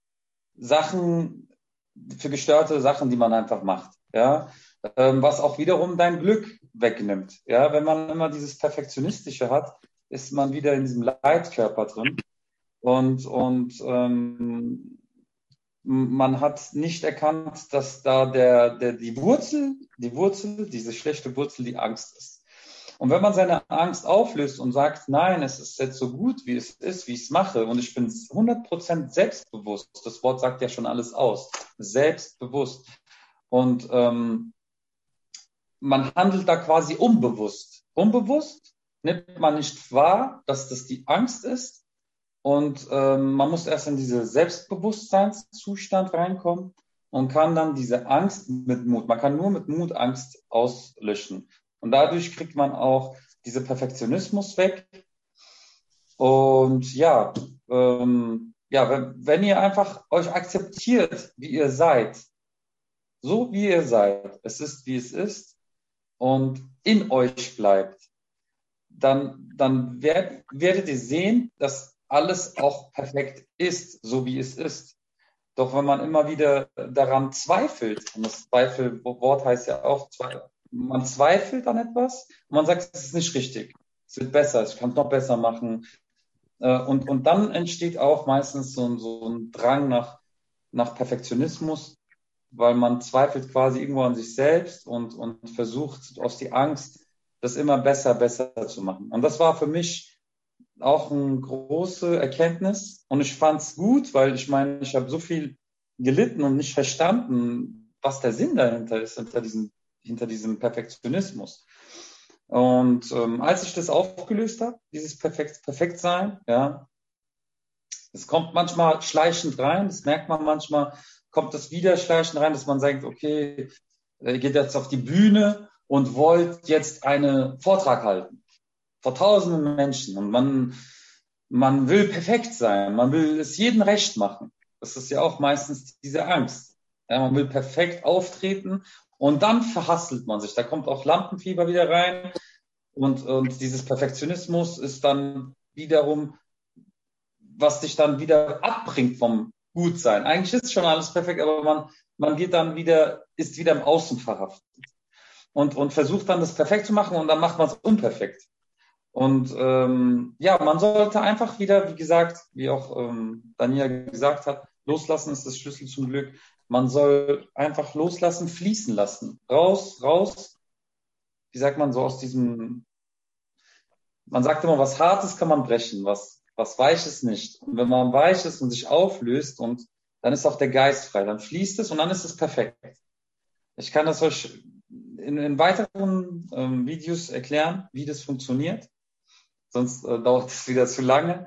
Sachen, für gestörte Sachen, die man einfach macht, ja, ähm, was auch wiederum dein Glück wegnimmt, ja, wenn man immer dieses Perfektionistische hat, ist man wieder in diesem Leidkörper drin und, und ähm, man hat nicht erkannt, dass da der, der, die Wurzel, die Wurzel, diese schlechte Wurzel, die Angst ist. Und wenn man seine Angst auflöst und sagt, nein, es ist jetzt so gut, wie es ist, wie ich es mache und ich bin hundert Prozent selbstbewusst, das Wort sagt ja schon alles aus, selbstbewusst. Und ähm, man handelt da quasi unbewusst. Unbewusst nimmt man nicht wahr, dass das die Angst ist und ähm, man muss erst in diese Selbstbewusstseinszustand reinkommen und kann dann diese Angst mit Mut, man kann nur mit Mut Angst auslöschen. Und dadurch kriegt man auch diese Perfektionismus weg. Und ja, ähm, ja, wenn, wenn ihr einfach euch akzeptiert, wie ihr seid, so wie ihr seid, es ist, wie es ist, und in euch bleibt, dann, dann werd, werdet ihr sehen, dass alles auch perfekt ist, so wie es ist. Doch wenn man immer wieder daran zweifelt, und das Zweifelwort heißt ja auch, man zweifelt an etwas und man sagt, es ist nicht richtig, es wird besser, ich kann es noch besser machen. Und, und dann entsteht auch meistens so ein, so ein Drang nach, nach Perfektionismus, weil man zweifelt quasi irgendwo an sich selbst und, und versucht aus die Angst, das immer besser, besser zu machen. Und das war für mich auch eine große Erkenntnis und ich fand es gut, weil ich meine, ich habe so viel gelitten und nicht verstanden, was der Sinn dahinter ist, hinter diesem, hinter diesem Perfektionismus. Und ähm, als ich das aufgelöst habe, dieses Perfekt, Perfektsein, ja, es kommt manchmal schleichend rein, das merkt man manchmal, kommt das wieder schleichend rein, dass man sagt, okay, ihr geht jetzt auf die Bühne und wollt jetzt einen Vortrag halten vor tausenden Menschen und man, man will perfekt sein, man will es jedem recht machen. Das ist ja auch meistens diese Angst. Ja, man will perfekt auftreten und dann verhasselt man sich. Da kommt auch Lampenfieber wieder rein und, und dieses Perfektionismus ist dann wiederum, was dich dann wieder abbringt vom Gutsein. Eigentlich ist schon alles perfekt, aber man, man geht dann wieder, ist wieder im Außen verhaftet und, und versucht dann das perfekt zu machen und dann macht man es unperfekt. Und ähm, ja, man sollte einfach wieder, wie gesagt, wie auch ähm, Daniela gesagt hat, loslassen ist das Schlüssel zum Glück. Man soll einfach loslassen, fließen lassen. Raus, raus, wie sagt man so aus diesem, man sagt immer, was Hartes kann man brechen, was, was Weiches nicht. Und wenn man weich ist und sich auflöst, und dann ist auch der Geist frei, dann fließt es und dann ist es perfekt. Ich kann das euch in, in weiteren ähm, Videos erklären, wie das funktioniert. Sonst äh, dauert es wieder zu lange.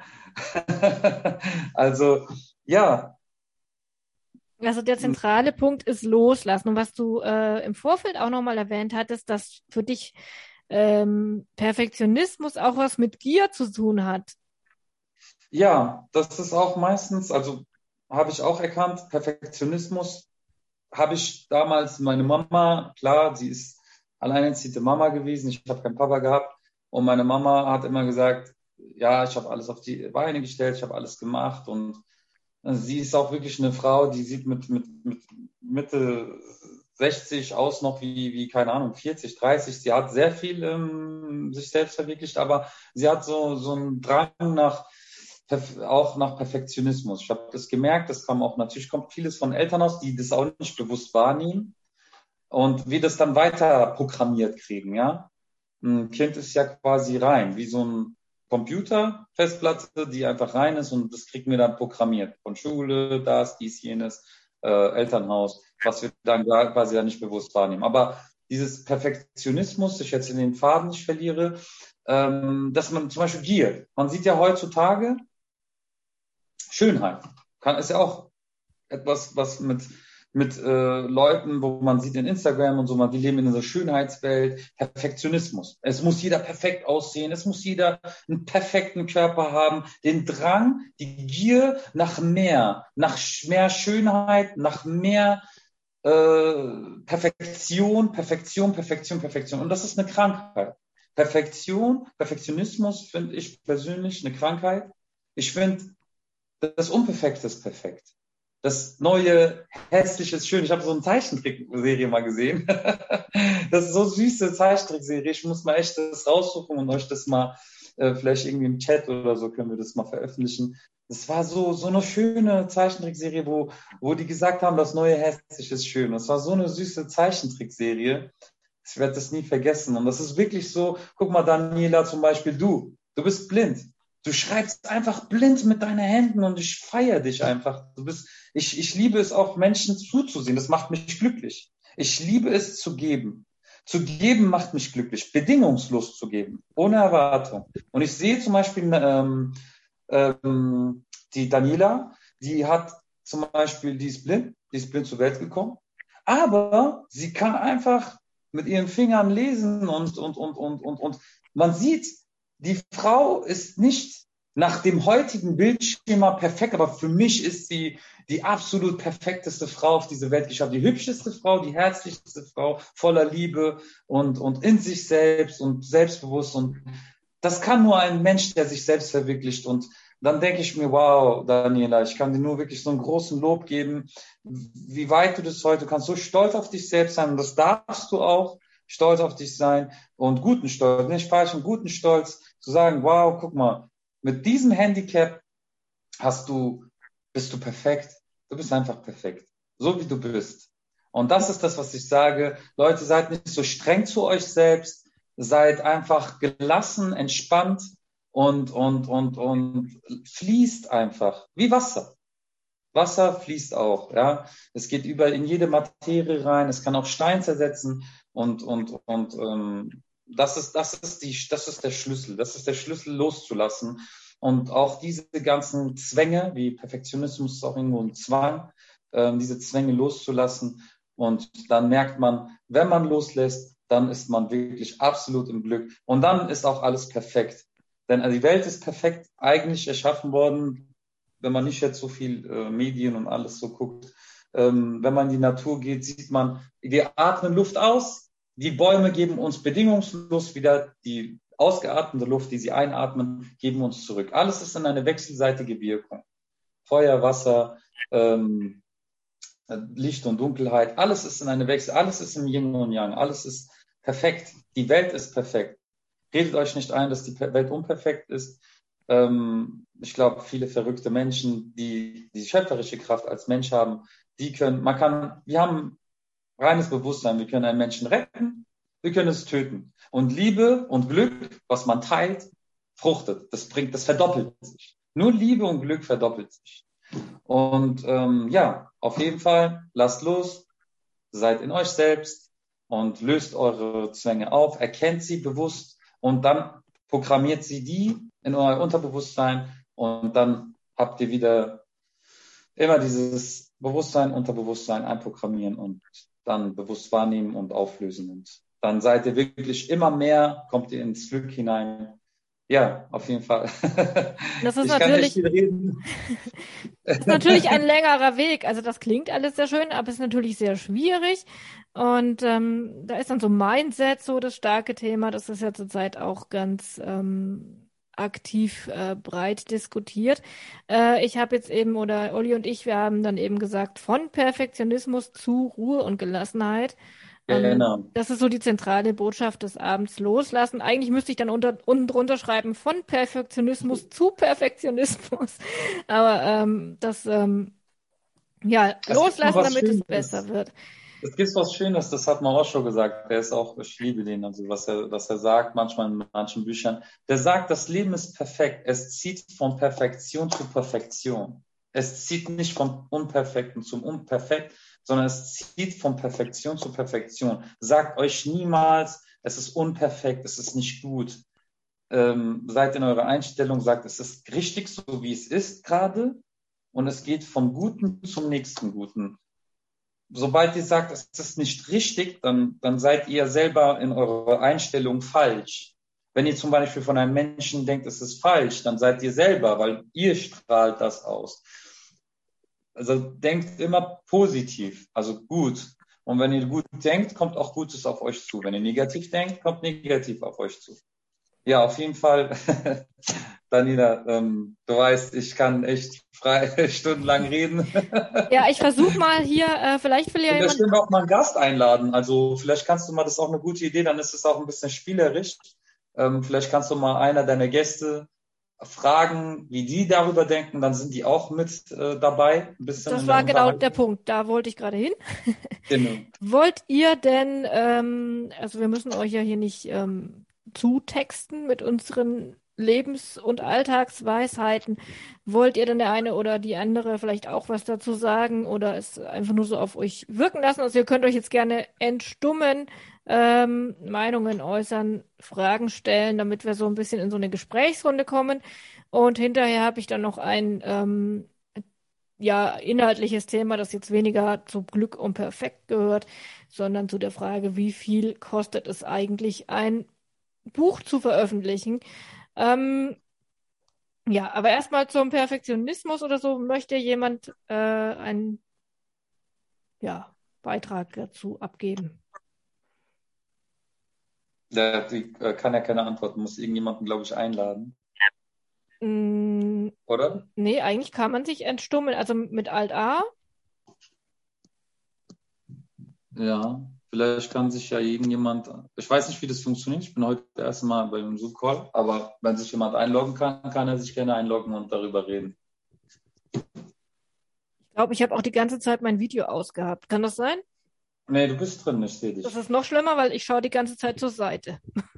Also, ja. Also der zentrale Punkt ist loslassen. Und was du äh, im Vorfeld auch nochmal erwähnt hattest, dass für dich ähm, Perfektionismus auch was mit Gier zu tun hat. Ja, das ist auch meistens, also habe ich auch erkannt, Perfektionismus habe ich damals, meine Mama, klar, sie ist alleinerziehende Mama gewesen, ich habe keinen Papa gehabt und meine Mama hat immer gesagt, ja, ich habe alles auf die Beine gestellt, ich habe alles gemacht und sie ist auch wirklich eine Frau, die sieht mit, mit, mit Mitte sechzig aus noch wie, wie, keine Ahnung, vierzig, dreißig. Sie hat sehr viel ähm, sich selbst verwirklicht, aber sie hat so, so einen Drang nach, auch nach Perfektionismus. Ich habe das gemerkt, das kam auch, natürlich kommt vieles von Eltern aus, die das auch nicht bewusst wahrnehmen und wir das dann weiter programmiert kriegen, ja. Ein Kind ist ja quasi rein, wie so ein Computer-Festplatte, die einfach rein ist und das kriegen wir dann programmiert. Von Schule, das, dies, jenes, äh, Elternhaus, was wir dann quasi dann nicht bewusst wahrnehmen. Aber dieses Perfektionismus, ich jetzt in den Faden nicht verliere, ähm, dass man zum Beispiel Gier, man sieht ja heutzutage Schönheit, kann, ist ja auch etwas, was mit, mit äh, Leuten, wo man sieht in Instagram und so, man, die leben in dieser Schönheitswelt, Perfektionismus. Es muss jeder perfekt aussehen, es muss jeder einen perfekten Körper haben, den Drang, die Gier nach mehr, nach mehr Schönheit, nach mehr äh, Perfektion, Perfektion, Perfektion, Perfektion. Und das ist eine Krankheit. Perfektion, Perfektionismus finde ich persönlich eine Krankheit. Ich finde, das Unperfekte ist perfekt. Das neue, hässliche ist schön. Ich habe so eine Zeichentrickserie mal gesehen. Das ist so eine süße Zeichentrickserie. Ich muss mal echt das raussuchen und euch das mal, äh, vielleicht irgendwie im Chat oder so können wir das mal veröffentlichen. Das war so, so eine schöne Zeichentrickserie, wo, wo die gesagt haben, das neue hässliche ist schön. Das war so eine süße Zeichentrickserie. Ich werde das nie vergessen. Und das ist wirklich so, guck mal, Daniela, zum Beispiel du. Du bist blind. Du schreibst einfach blind mit deinen Händen und ich feiere dich einfach. Du bist, ich, ich liebe es auch, Menschen zuzusehen. Das macht mich glücklich. Ich liebe es zu geben. Zu geben macht mich glücklich. Bedingungslos zu geben. Ohne Erwartung. Und ich sehe zum Beispiel ähm, ähm, die Daniela, die hat zum Beispiel, die ist blind, die ist blind zur Welt gekommen. Aber sie kann einfach mit ihren Fingern lesen und, und, und, und, und, und man sieht, die Frau ist nicht nach dem heutigen Bildschema perfekt, aber für mich ist sie die absolut perfekteste Frau auf dieser Welt geschaffen. Die hübscheste Frau, die herzlichste Frau, voller Liebe und, und in sich selbst und selbstbewusst. Und das kann nur ein Mensch, der sich selbst verwirklicht. Und dann denke ich mir, wow, Daniela, ich kann dir nur wirklich so einen großen Lob geben, wie weit du das heute, du kannst so stolz auf dich selbst sein und das darfst du auch, stolz auf dich sein und guten Stolz, nicht falsch, und guten Stolz zu sagen, wow, guck mal, mit diesem Handicap hast du, bist du perfekt, du bist einfach perfekt, so wie du bist. Und das ist das, was ich sage, Leute, seid nicht so streng zu euch selbst, seid einfach gelassen, entspannt und, und, und, und fließt einfach, wie Wasser. Wasser fließt auch, ja. Es geht über in jede Materie rein, es kann auch Stein zersetzen und, und, und, ähm, das ist, das ist die, das ist der Schlüssel. Das ist der Schlüssel loszulassen. Und auch diese ganzen Zwänge, wie Perfektionismus ist auch irgendwo ein Zwang, ähm, diese Zwänge loszulassen. Und dann merkt man, wenn man loslässt, dann ist man wirklich absolut im Glück. Und dann ist auch alles perfekt. Denn die Welt ist perfekt eigentlich erschaffen worden, wenn man nicht jetzt so viel äh, Medien und alles so guckt. Ähm, wenn man in die Natur geht, sieht man, wir atmen Luft aus, die Bäume geben uns bedingungslos wieder die ausgeatmete Luft, die sie einatmen, geben uns zurück. Alles ist in eine wechselseitige Wirkung. Feuer, Wasser, ähm, Licht und Dunkelheit, alles ist in eine Wechsel, alles ist im Yin und Yang, alles ist perfekt. Die Welt ist perfekt. Redet euch nicht ein, dass die Welt unperfekt ist. Ähm, ich glaube, viele verrückte Menschen, die die schöpferische Kraft als Mensch haben, die können, man kann, wir haben reines Bewusstsein, wir können einen Menschen retten, wir können es töten. Und Liebe und Glück, was man teilt, fruchtet. Das bringt, das verdoppelt sich. Nur Liebe und Glück verdoppelt sich. Und ähm, ja, auf jeden Fall, lasst los, seid in euch selbst und löst eure Zwänge auf, erkennt sie bewusst und dann programmiert sie die in euer Unterbewusstsein und dann habt ihr wieder immer dieses Bewusstsein, Unterbewusstsein einprogrammieren und dann bewusst wahrnehmen und auflösen. Und dann seid ihr wirklich immer mehr, kommt ihr ins Glück hinein. Ja, auf jeden Fall. Das ist Ich kann natürlich, nicht viel reden. das ist natürlich ein längerer Weg. Also das klingt alles sehr schön, aber es ist natürlich sehr schwierig. Und ähm, da ist dann so Mindset so das starke Thema. Das ist ja zurzeit auch ganz ähm, aktiv äh, breit diskutiert. Äh, ich habe jetzt eben, oder Olli und ich, wir haben dann eben gesagt, von Perfektionismus zu Ruhe und Gelassenheit. Ähm, Genau. das ist so die zentrale Botschaft des Abends loslassen. Eigentlich müsste ich dann unter, unten drunter schreiben, von Perfektionismus zu Perfektionismus. Aber ähm, das, ähm, ja, Es gibt noch loslassen, was damit es besser Schönes. wird. Es gibt was Schönes, das hat man auch schon gesagt. Der ist auch, ich liebe den, also was er, was er sagt, manchmal in manchen Büchern. Der sagt, das Leben ist perfekt. Es zieht von Perfektion zu Perfektion. Es zieht nicht vom Unperfekten zum Unperfekt, sondern es zieht von Perfektion zu Perfektion. Sagt euch niemals, es ist unperfekt, es ist nicht gut. Ähm, seid in eurer Einstellung, sagt, es ist richtig so, wie es ist gerade. Und es geht vom Guten zum nächsten Guten. sobald ihr sagt, es ist nicht richtig, dann, dann seid ihr selber in eurer Einstellung falsch. Wenn ihr zum Beispiel von einem Menschen denkt, es ist falsch, dann seid ihr selber, weil ihr strahlt das aus. Also denkt immer positiv, also gut. Und wenn ihr gut denkt, kommt auch Gutes auf euch zu. Wenn ihr negativ denkt, kommt negativ auf euch zu. Ja, auf jeden Fall, Daniela, ähm, du weißt, ich kann echt frei stundenlang reden. Ja, ich versuche mal hier, äh, vielleicht will ja Und jemand. können wir auch mal einen Gast einladen. Also vielleicht kannst du mal, das ist auch eine gute Idee, dann ist es auch ein bisschen spielerisch. Ähm, vielleicht kannst du mal einer deiner Gäste fragen, wie die darüber denken, dann sind die auch mit äh, dabei, ein bisschen Das in der war genau der Unterhaltung. Punkt, da wollte ich gerade hin. Genau. Wollt ihr denn, ähm, also wir müssen euch ja hier nicht ähm, zutexten mit unseren Lebens- und Alltagsweisheiten. Wollt ihr denn der eine oder die andere vielleicht auch was dazu sagen oder es einfach nur so auf euch wirken lassen? Also ihr könnt euch jetzt gerne entstummen, ähm, Meinungen äußern, Fragen stellen, damit wir so ein bisschen in so eine Gesprächsrunde kommen. Und hinterher habe ich dann noch ein ähm, ja, inhaltliches Thema, das jetzt weniger zu Glück und Perfekt gehört, sondern zu der Frage, wie viel kostet es eigentlich, ein Buch zu veröffentlichen? Ähm, ja, aber erstmal zum Perfektionismus oder so. Möchte jemand äh, einen ja, Beitrag dazu abgeben? Der, die äh, kann ja keine Antwort, muss irgendjemanden, glaube ich, einladen, Mm, oder? nee, eigentlich kann man sich entstummeln. Also mit Alt A. Ja, vielleicht kann sich ja irgendjemand, ich weiß nicht, wie das funktioniert, ich bin heute erst mal beim Zoom-Call, aber wenn sich jemand einloggen kann, kann er sich gerne einloggen und darüber reden. Ich glaube, ich habe auch die ganze Zeit mein Video ausgehabt. Kann das sein? Nee, du bist drin, ich sehe Das dich. ist noch schlimmer, weil ich schaue die ganze Zeit zur Seite.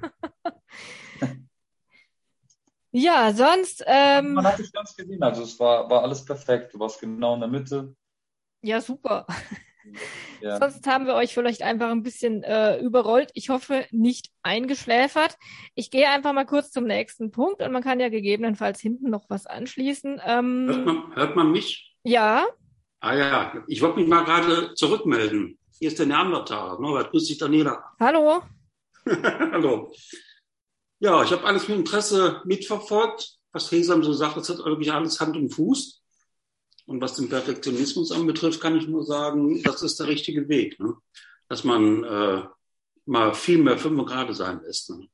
Ja, sonst, ähm, Man hat dich ganz gesehen, also es war, war alles perfekt, du warst genau in der Mitte. ja, super. Ja. Sonst haben wir euch vielleicht einfach ein bisschen äh, überrollt. Ich hoffe, nicht eingeschläfert. Ich gehe einfach mal kurz zum nächsten Punkt und man kann ja gegebenenfalls hinten noch was anschließen. Hört Ähm, man, hört man mich? ja, Ah ja, ich wollte mich mal gerade zurückmelden. Hier ist der Neandertaler. Norbert, grüß dich, Daniela. hallo. Hallo. Ja, ich habe alles mit Interesse mitverfolgt, was Hesam so sagt. Das hat irgendwie alles Hand und Fuß. Und was den Perfektionismus anbetrifft, kann ich nur sagen, das ist der richtige Weg. Ne? Dass man äh, mal viel mehr fünf Grade sein lässt. Ne?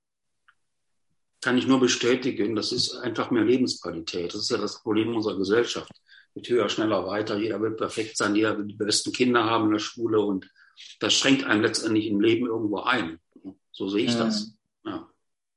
Kann ich nur bestätigen. Das ist einfach mehr Lebensqualität. Das ist ja das Problem unserer Gesellschaft. Mit höher, schneller, weiter. Jeder will perfekt sein. Jeder will die besten Kinder haben in der Schule. Und das schränkt einen letztendlich im Leben irgendwo ein. So sehe ich das. Ja.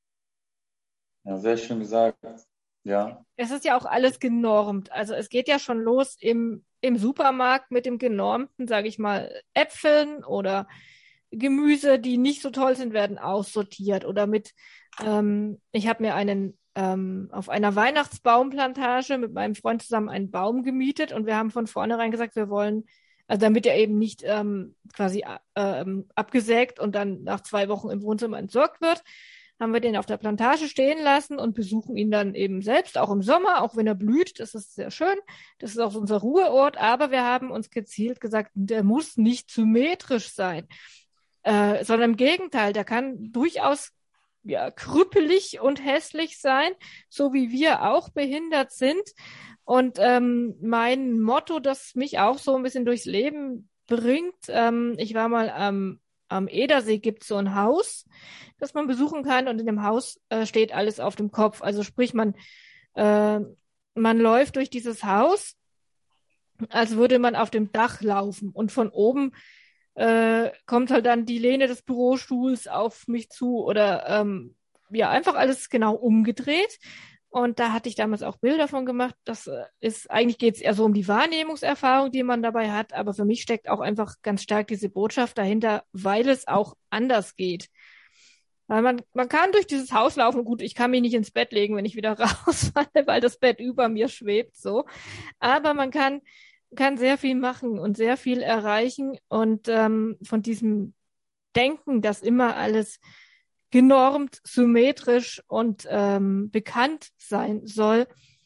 Ja, sehr schön gesagt. Ja. Es ist ja auch alles genormt. Also es geht ja schon los im, im Supermarkt mit dem genormten, sage ich mal, Äpfeln oder Gemüse, die nicht so toll sind, werden aussortiert. Oder mit, ähm, ich habe mir einen ähm, auf einer Weihnachtsbaumplantage mit meinem Freund zusammen einen Baum gemietet und wir haben von vornherein gesagt, wir wollen, also damit er eben nicht ähm, quasi äh, ähm, abgesägt und dann nach zwei Wochen im Wohnzimmer entsorgt wird, haben wir den auf der Plantage stehen lassen und besuchen ihn dann eben selbst, auch im Sommer, auch wenn er blüht. Das ist sehr schön. Das ist auch unser Ruheort. Aber wir haben uns gezielt gesagt, der muss nicht symmetrisch sein, äh, sondern im Gegenteil, der kann durchaus ja, krüppelig und hässlich sein, so wie wir auch behindert sind. Und ähm, mein Motto, das mich auch so ein bisschen durchs Leben bringt, ähm, ich war mal am, am Edersee, gibt es so ein Haus, das man besuchen kann und in dem Haus äh, steht alles auf dem Kopf. Also sprich, man, äh, man läuft durch dieses Haus, als würde man auf dem Dach laufen und von oben äh, kommt halt dann die Lehne des Bürostuhls auf mich zu oder ähm, ja, einfach alles genau umgedreht. Und da hatte ich damals auch Bilder von gemacht. Das äh, ist, eigentlich geht es eher so um die Wahrnehmungserfahrung, die man dabei hat. Aber für mich steckt auch einfach ganz stark diese Botschaft dahinter, weil es auch anders geht. Weil man, man kann durch dieses Haus laufen. Gut, ich kann mich nicht ins Bett legen, wenn ich wieder rausfalle, weil das Bett über mir schwebt, so. Aber man kann, kann sehr viel machen und sehr viel erreichen. Und ähm, von diesem Denken, dass immer alles genormt, symmetrisch und ähm, bekannt sein soll,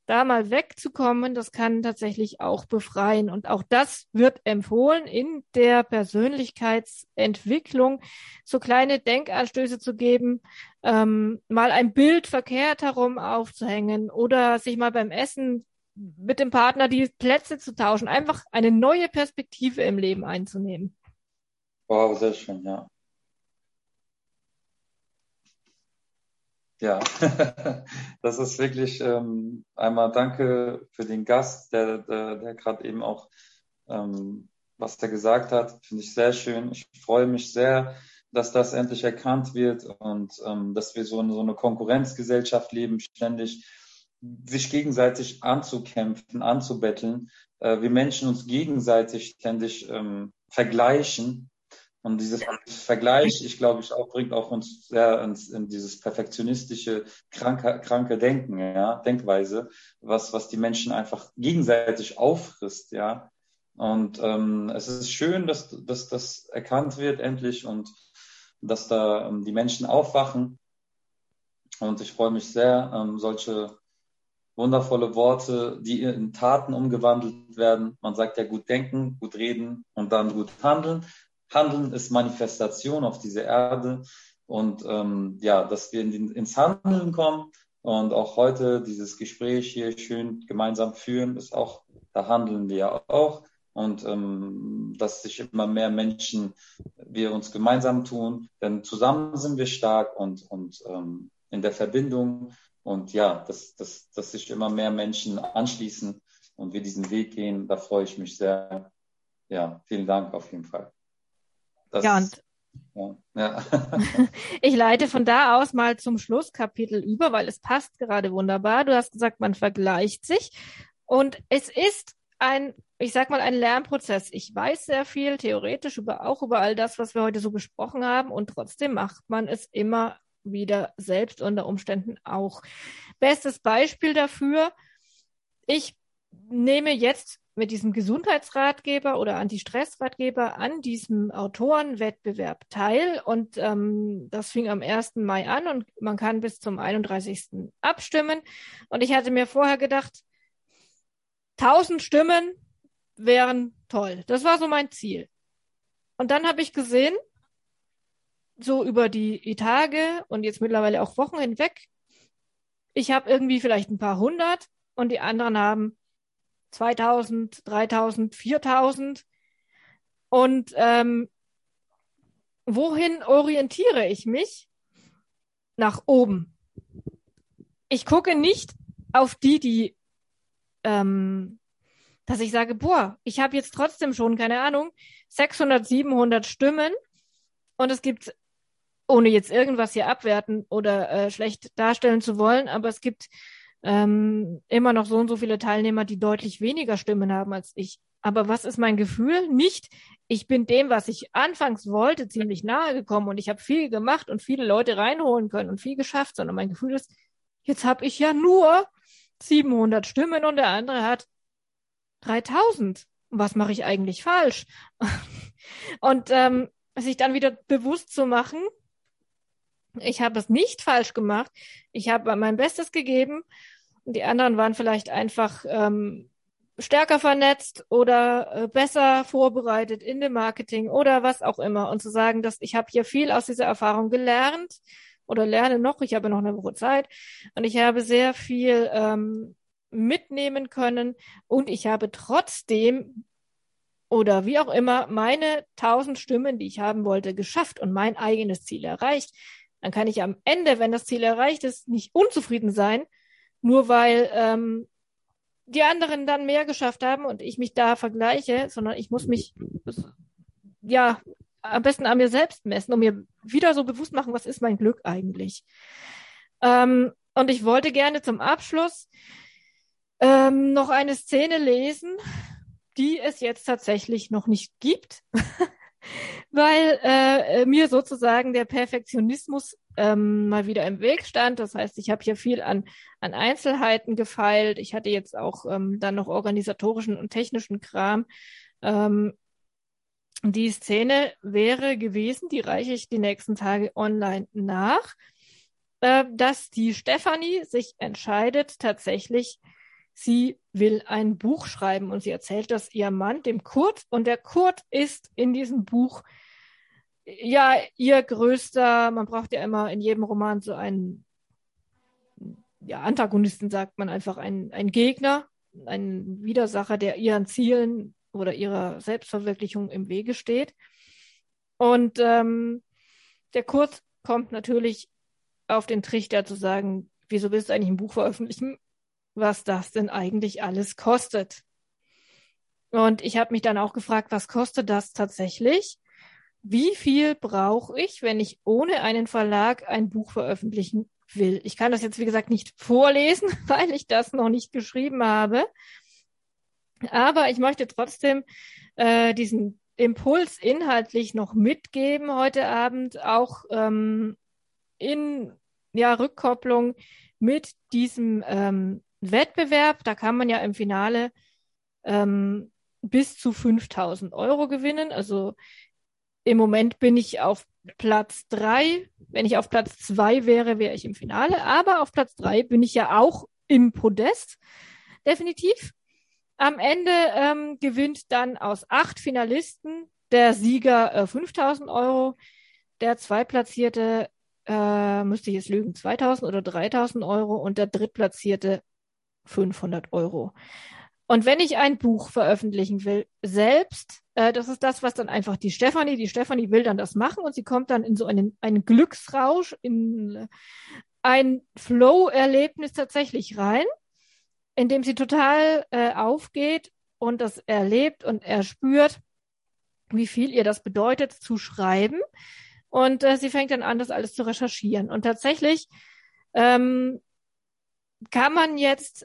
da mal wegzukommen, das kann tatsächlich auch befreien. Und auch das wird empfohlen, in der Persönlichkeitsentwicklung so kleine Denkanstöße zu geben, ähm, mal ein Bild verkehrt herum aufzuhängen oder sich mal beim Essen mit dem Partner die Plätze zu tauschen, einfach eine neue Perspektive im Leben einzunehmen. Wow, sehr schön, ja. Ja, das ist wirklich ähm, einmal danke für den Gast, der, der, der gerade eben auch, ähm, was der gesagt hat, finde ich sehr schön. Ich freue mich sehr, dass das endlich erkannt wird und ähm, dass wir so, eine- so eine Konkurrenzgesellschaft leben, ständig sich gegenseitig anzukämpfen, anzubetteln. Äh, wir Menschen uns gegenseitig ständig ähm, vergleichen. Und dieses Vergleich, ich glaube, ich auch bringt auch uns sehr ins, in dieses perfektionistische, kranke, kranke Denken, ja, Denkweise, was, was die Menschen einfach gegenseitig auffrisst, ja. Und ähm, es ist schön, dass, dass das erkannt wird endlich und dass da ähm, die Menschen aufwachen. Und ich freue mich sehr, ähm, solche wundervolle Worte, die in Taten umgewandelt werden. Man sagt ja gut denken, gut reden und dann gut handeln. Handeln ist Manifestation auf dieser Erde und ähm, ja, dass wir in den, ins Handeln kommen und auch heute dieses Gespräch hier schön gemeinsam führen, ist auch, da handeln wir ja auch und ähm, dass sich immer mehr Menschen, wir uns gemeinsam tun, denn zusammen sind wir stark und, und ähm, in der Verbindung und ja, dass, dass, dass sich immer mehr Menschen anschließen und wir diesen Weg gehen, da freue ich mich sehr. Ja, vielen Dank auf jeden Fall. Das, Ja, und ja, ja. ich leite von da aus mal zum Schlusskapitel über, weil es passt gerade wunderbar. Du hast gesagt, man vergleicht sich und es ist ein, ich sag mal, ein Lernprozess. Ich weiß sehr viel theoretisch über, auch über all das, was wir heute so besprochen haben und trotzdem macht man es immer wieder selbst unter Umständen auch. Bestes Beispiel dafür, ich nehme jetzt mit diesem Gesundheitsratgeber oder Anti-Stress-Ratgeber an diesem Autorenwettbewerb teil. Und ähm, das fing am ersten Mai an und man kann bis zum einunddreißigsten abstimmen. Und ich hatte mir vorher gedacht, tausend Stimmen wären toll. Das war so mein Ziel. Und dann habe ich gesehen, so über die Tage und jetzt mittlerweile auch Wochen hinweg, ich habe irgendwie vielleicht ein paar hundert und die anderen haben zweitausend, dreitausend, viertausend. Und ähm, wohin orientiere ich mich? Nach oben. Ich gucke nicht auf die, die, ähm, dass ich sage, boah, ich habe jetzt trotzdem schon, keine Ahnung, sechshundert, siebenhundert Stimmen und es gibt, ohne jetzt irgendwas hier abwerten oder äh, schlecht darstellen zu wollen, aber es gibt ähm, immer noch so und so viele Teilnehmer, die deutlich weniger Stimmen haben als ich. Aber was ist mein Gefühl? Nicht, ich bin dem, was ich anfangs wollte, ziemlich nahe gekommen und ich habe viel gemacht und viele Leute reinholen können und viel geschafft, sondern mein Gefühl ist, jetzt habe ich ja nur siebenhundert Stimmen und der andere hat dreitausend. Was mache ich eigentlich falsch? Und ähm, sich dann wieder bewusst zu machen, ich habe es nicht falsch gemacht. Ich habe mein Bestes gegeben und die anderen waren vielleicht einfach ähm, stärker vernetzt oder äh, besser vorbereitet in dem Marketing oder was auch immer. Und zu sagen, dass ich habe hier viel aus dieser Erfahrung gelernt oder lerne noch. Ich habe noch eine Woche Zeit und ich habe sehr viel ähm, mitnehmen können und ich habe trotzdem oder wie auch immer meine tausend Stimmen, die ich haben wollte, geschafft und mein eigenes Ziel erreicht. Dann kann ich am Ende, wenn das Ziel erreicht ist, nicht unzufrieden sein, nur weil ähm, die anderen dann mehr geschafft haben und ich mich da vergleiche, sondern ich muss mich ja am besten an mir selbst messen und mir wieder so bewusst machen, was ist mein Glück eigentlich. Ähm, und ich wollte gerne zum Abschluss ähm, noch eine Szene lesen, die es jetzt tatsächlich noch nicht gibt. Weil äh, mir sozusagen der Perfektionismus ähm, mal wieder im Weg stand. Das heißt, ich habe hier viel an, an Einzelheiten gefeilt. Ich hatte jetzt auch ähm, dann noch organisatorischen und technischen Kram. Ähm, die Szene wäre gewesen, die reiche ich die nächsten Tage online nach, äh, dass die Stefanie sich entscheidet, tatsächlich sie will ein Buch schreiben und sie erzählt das ihrem Mann, dem Kurt. Und der Kurt ist in diesem Buch ja ihr größter, man braucht ja immer in jedem Roman so einen, ja, Antagonisten sagt man einfach, einen, einen Gegner, einen Widersacher, der ihren Zielen oder ihrer Selbstverwirklichung im Wege steht. Und ähm, der Kurt kommt natürlich auf den Trichter zu sagen, wieso willst du eigentlich ein Buch veröffentlichen, was das denn eigentlich alles kostet? Und ich habe mich dann auch gefragt, was kostet das tatsächlich? Wie viel brauche ich, wenn ich ohne einen Verlag ein Buch veröffentlichen will? Ich kann das jetzt, wie gesagt, nicht vorlesen, weil ich das noch nicht geschrieben habe. Aber ich möchte trotzdem äh, diesen Impuls inhaltlich noch mitgeben heute Abend, auch ähm, in ja, Rückkopplung mit diesem ähm, Wettbewerb. Da kann man ja im Finale ähm, bis zu fünftausend Euro gewinnen. Also im Moment bin ich auf Platz drei. Wenn ich auf Platz zwei wäre, wäre ich im Finale. Aber auf Platz drei bin ich ja auch im Podest. Definitiv. Am Ende ähm, gewinnt dann aus acht Finalisten der Sieger äh, fünftausend Euro. Der Zweitplatzierte, äh, müsste ich jetzt lügen, zweitausend oder dreitausend Euro und der Drittplatzierte fünfhundert Euro. Und wenn ich ein Buch veröffentlichen will, selbst, äh, das ist das, was dann einfach die Stefanie, die Stefanie will dann das machen und sie kommt dann in so einen, einen Glücksrausch, in ein Flow-Erlebnis tatsächlich rein, in dem sie total äh, aufgeht und das erlebt und erspürt, wie viel ihr das bedeutet, zu schreiben. Und äh, sie fängt dann an, das alles zu recherchieren. Und tatsächlich ähm, kann man jetzt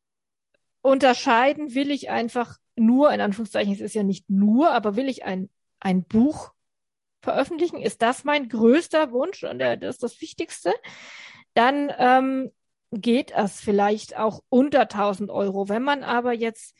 unterscheiden, will ich einfach nur, in Anführungszeichen, es ist ja nicht nur, aber will ich ein, ein Buch veröffentlichen? Ist das mein größter Wunsch und der, das ist das Wichtigste? Dann ähm, geht es vielleicht auch unter tausend Euro. Wenn man aber jetzt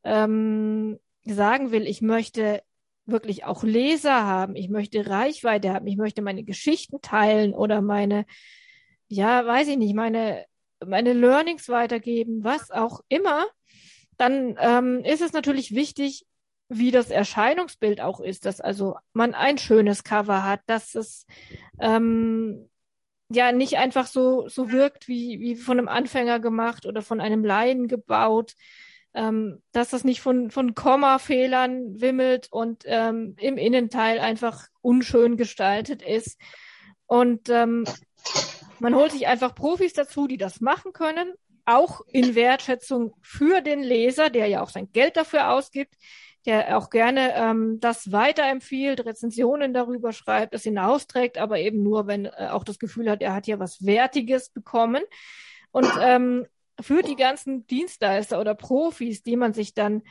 ähm, sagen will, ich möchte wirklich auch Leser haben, ich möchte Reichweite haben, ich möchte meine Geschichten teilen oder meine, ja, weiß ich nicht, meine, meine Learnings weitergeben, was auch immer, dann ähm, ist es natürlich wichtig, wie das Erscheinungsbild auch ist, dass also man ein schönes Cover hat, dass es ähm, ja nicht einfach so so wirkt wie wie von einem Anfänger gemacht oder von einem Laien gebaut, ähm, dass das nicht von von Kommafehlern wimmelt und ähm, im Innenteil einfach unschön gestaltet ist. Und ähm, man holt sich einfach Profis dazu, die das machen können, auch in Wertschätzung für den Leser, der ja auch sein Geld dafür ausgibt, der auch gerne ähm, das weiterempfiehlt, Rezensionen darüber schreibt, das hinausträgt, aber eben nur, wenn äh, auch das Gefühl hat, er hat hier was Wertiges bekommen. Und ähm, für die ganzen Dienstleister oder Profis, die man sich dann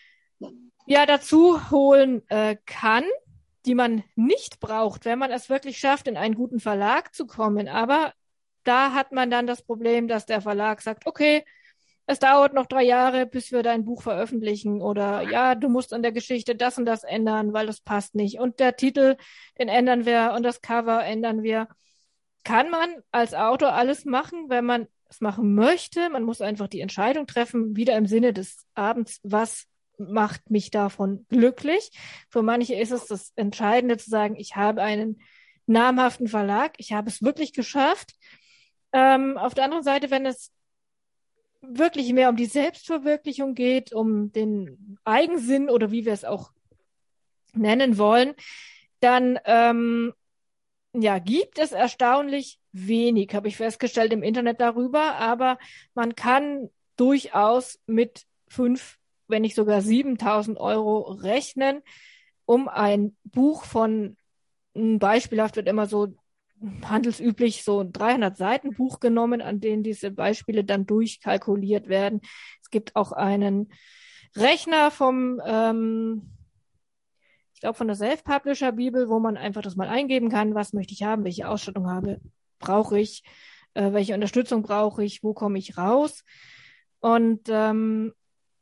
ja dazu holen äh, kann, die man nicht braucht, wenn man es wirklich schafft, in einen guten Verlag zu kommen. Aber da hat man dann das Problem, dass der Verlag sagt, okay, es dauert noch drei Jahre, bis wir dein Buch veröffentlichen oder ja, du musst an der Geschichte das und das ändern, weil das passt nicht. Und der Titel, den ändern wir und das Cover ändern wir. Kann man als Autor alles machen, wenn man es machen möchte. Man muss einfach die Entscheidung treffen, wieder im Sinne des Abends, was macht mich davon glücklich. Für manche ist es das Entscheidende zu sagen, ich habe einen namhaften Verlag, ich habe es wirklich geschafft. Ähm, auf der anderen Seite, wenn es wirklich mehr um die Selbstverwirklichung geht, um den Eigensinn oder wie wir es auch nennen wollen, dann ähm, ja, gibt es erstaunlich wenig, habe ich festgestellt im Internet darüber, aber man kann durchaus mit fünf, wenn nicht sogar siebentausend Euro rechnen, um ein Buch von, beispielhaft wird immer so handelsüblich so ein dreihundert Seiten Buch genommen, an denen diese Beispiele dann durchkalkuliert werden. Es gibt auch einen Rechner vom, ähm, ich glaube von der Self-Publisher-Bibel, wo man einfach das mal eingeben kann, was möchte ich haben, welche Ausstattung habe, brauche ich, äh, welche Unterstützung brauche ich, wo komme ich raus. Und ähm,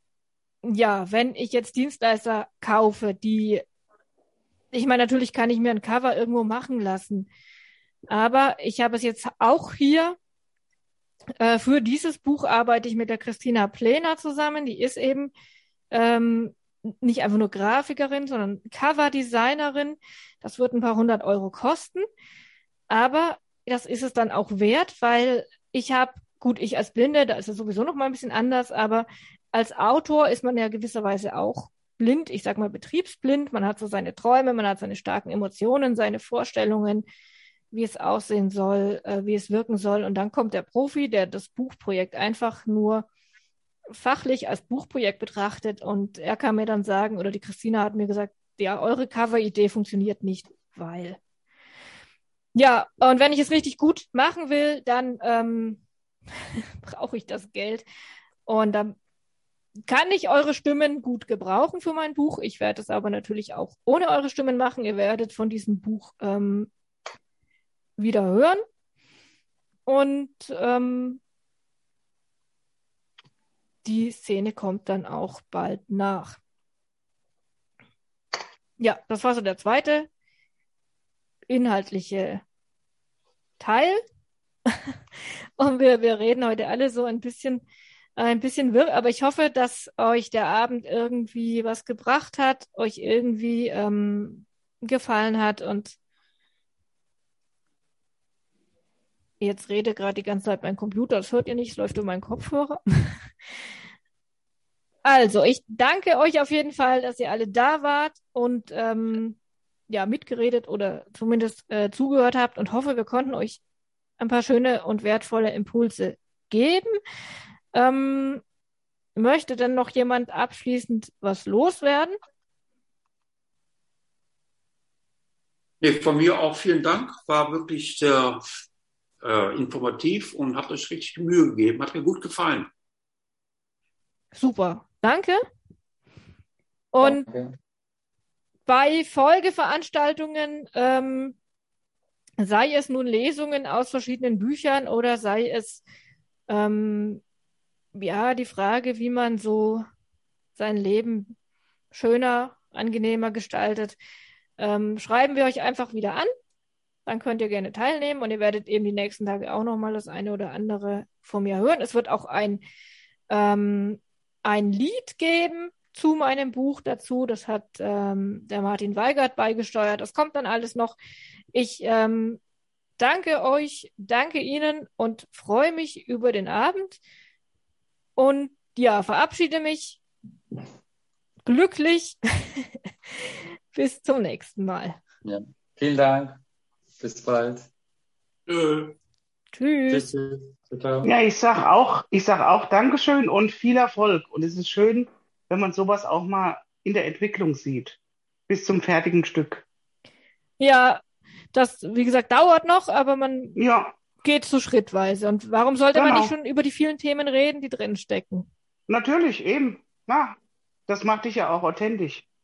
ja, wenn ich jetzt Dienstleister kaufe, die, ich meine, natürlich kann ich mir ein Cover irgendwo machen lassen, aber ich habe es jetzt auch hier Äh, für dieses Buch arbeite ich mit der Christina Plener zusammen. Die ist eben ähm, nicht einfach nur Grafikerin, sondern Coverdesignerin. Das wird ein paar hundert Euro kosten. Aber das ist es dann auch wert, weil ich habe, gut, ich als Blinde, da ist es sowieso noch mal ein bisschen anders, aber als Autor ist man ja gewisserweise auch blind, ich sag mal betriebsblind. Man hat so seine Träume, man hat seine starken Emotionen, seine Vorstellungen, wie es aussehen soll, äh, wie es wirken soll. Und dann kommt der Profi, der das Buchprojekt einfach nur fachlich als Buchprojekt betrachtet. Und er kann mir dann sagen, oder die Christina hat mir gesagt, ja, eure Cover-Idee funktioniert nicht, weil. Ja, und wenn ich es richtig gut machen will, dann ähm, brauche ich das Geld. Und dann kann ich eure Stimmen gut gebrauchen für mein Buch. Ich werde es aber natürlich auch ohne eure Stimmen machen. Ihr werdet von diesem Buch ähm, wieder hören. Und ähm, die Szene kommt dann auch bald nach. Ja, das war so der zweite inhaltliche Teil. Und wir, wir reden heute alle so ein bisschen, ein bisschen wirr, aber ich hoffe, dass euch der Abend irgendwie was gebracht hat, euch irgendwie ähm, gefallen hat. Und jetzt rede gerade die ganze Zeit mein Computer, das hört ihr nicht, es läuft um meinen Kopfhörer. Also, ich danke euch auf jeden Fall, dass ihr alle da wart und ähm, ja, mitgeredet oder zumindest äh, zugehört habt und hoffe, wir konnten euch ein paar schöne und wertvolle Impulse geben. Ähm, möchte denn noch jemand abschließend was loswerden? Nee, von mir auch vielen Dank. War wirklich sehr äh, informativ und habt euch richtig Mühe gegeben. Hat mir gut gefallen. Super, danke. Und Danke. bei Folgeveranstaltungen, ähm, sei es nun Lesungen aus verschiedenen Büchern oder sei es ähm, ja die Frage, wie man so sein Leben schöner, angenehmer gestaltet, ähm, schreiben wir euch einfach wieder an. Dann könnt ihr gerne teilnehmen und ihr werdet eben die nächsten Tage auch nochmal das eine oder andere von mir hören. Es wird auch ein, ähm, ein Lied geben zu meinem Buch dazu. Das hat ähm, der Martin Weigert beigesteuert. Das kommt dann alles noch. Ich ähm, danke euch, danke Ihnen und freue mich über den Abend. Und ja, verabschiede mich glücklich. Bis zum nächsten Mal. Ja. Vielen Dank. Bis bald. Äh. Tschüss. Tschüss. Ciao. Ja, ich sag auch, ich sag auch Dankeschön und viel Erfolg. Und es ist schön, wenn man sowas auch mal in der Entwicklung sieht. Bis zum fertigen Stück. Ja, das, wie gesagt, dauert noch, aber man Ja, geht so schrittweise. Und warum sollte man Genau. nicht schon über die vielen Themen reden, die drin stecken? natürlich, eben. Na, das macht dich ja auch authentisch.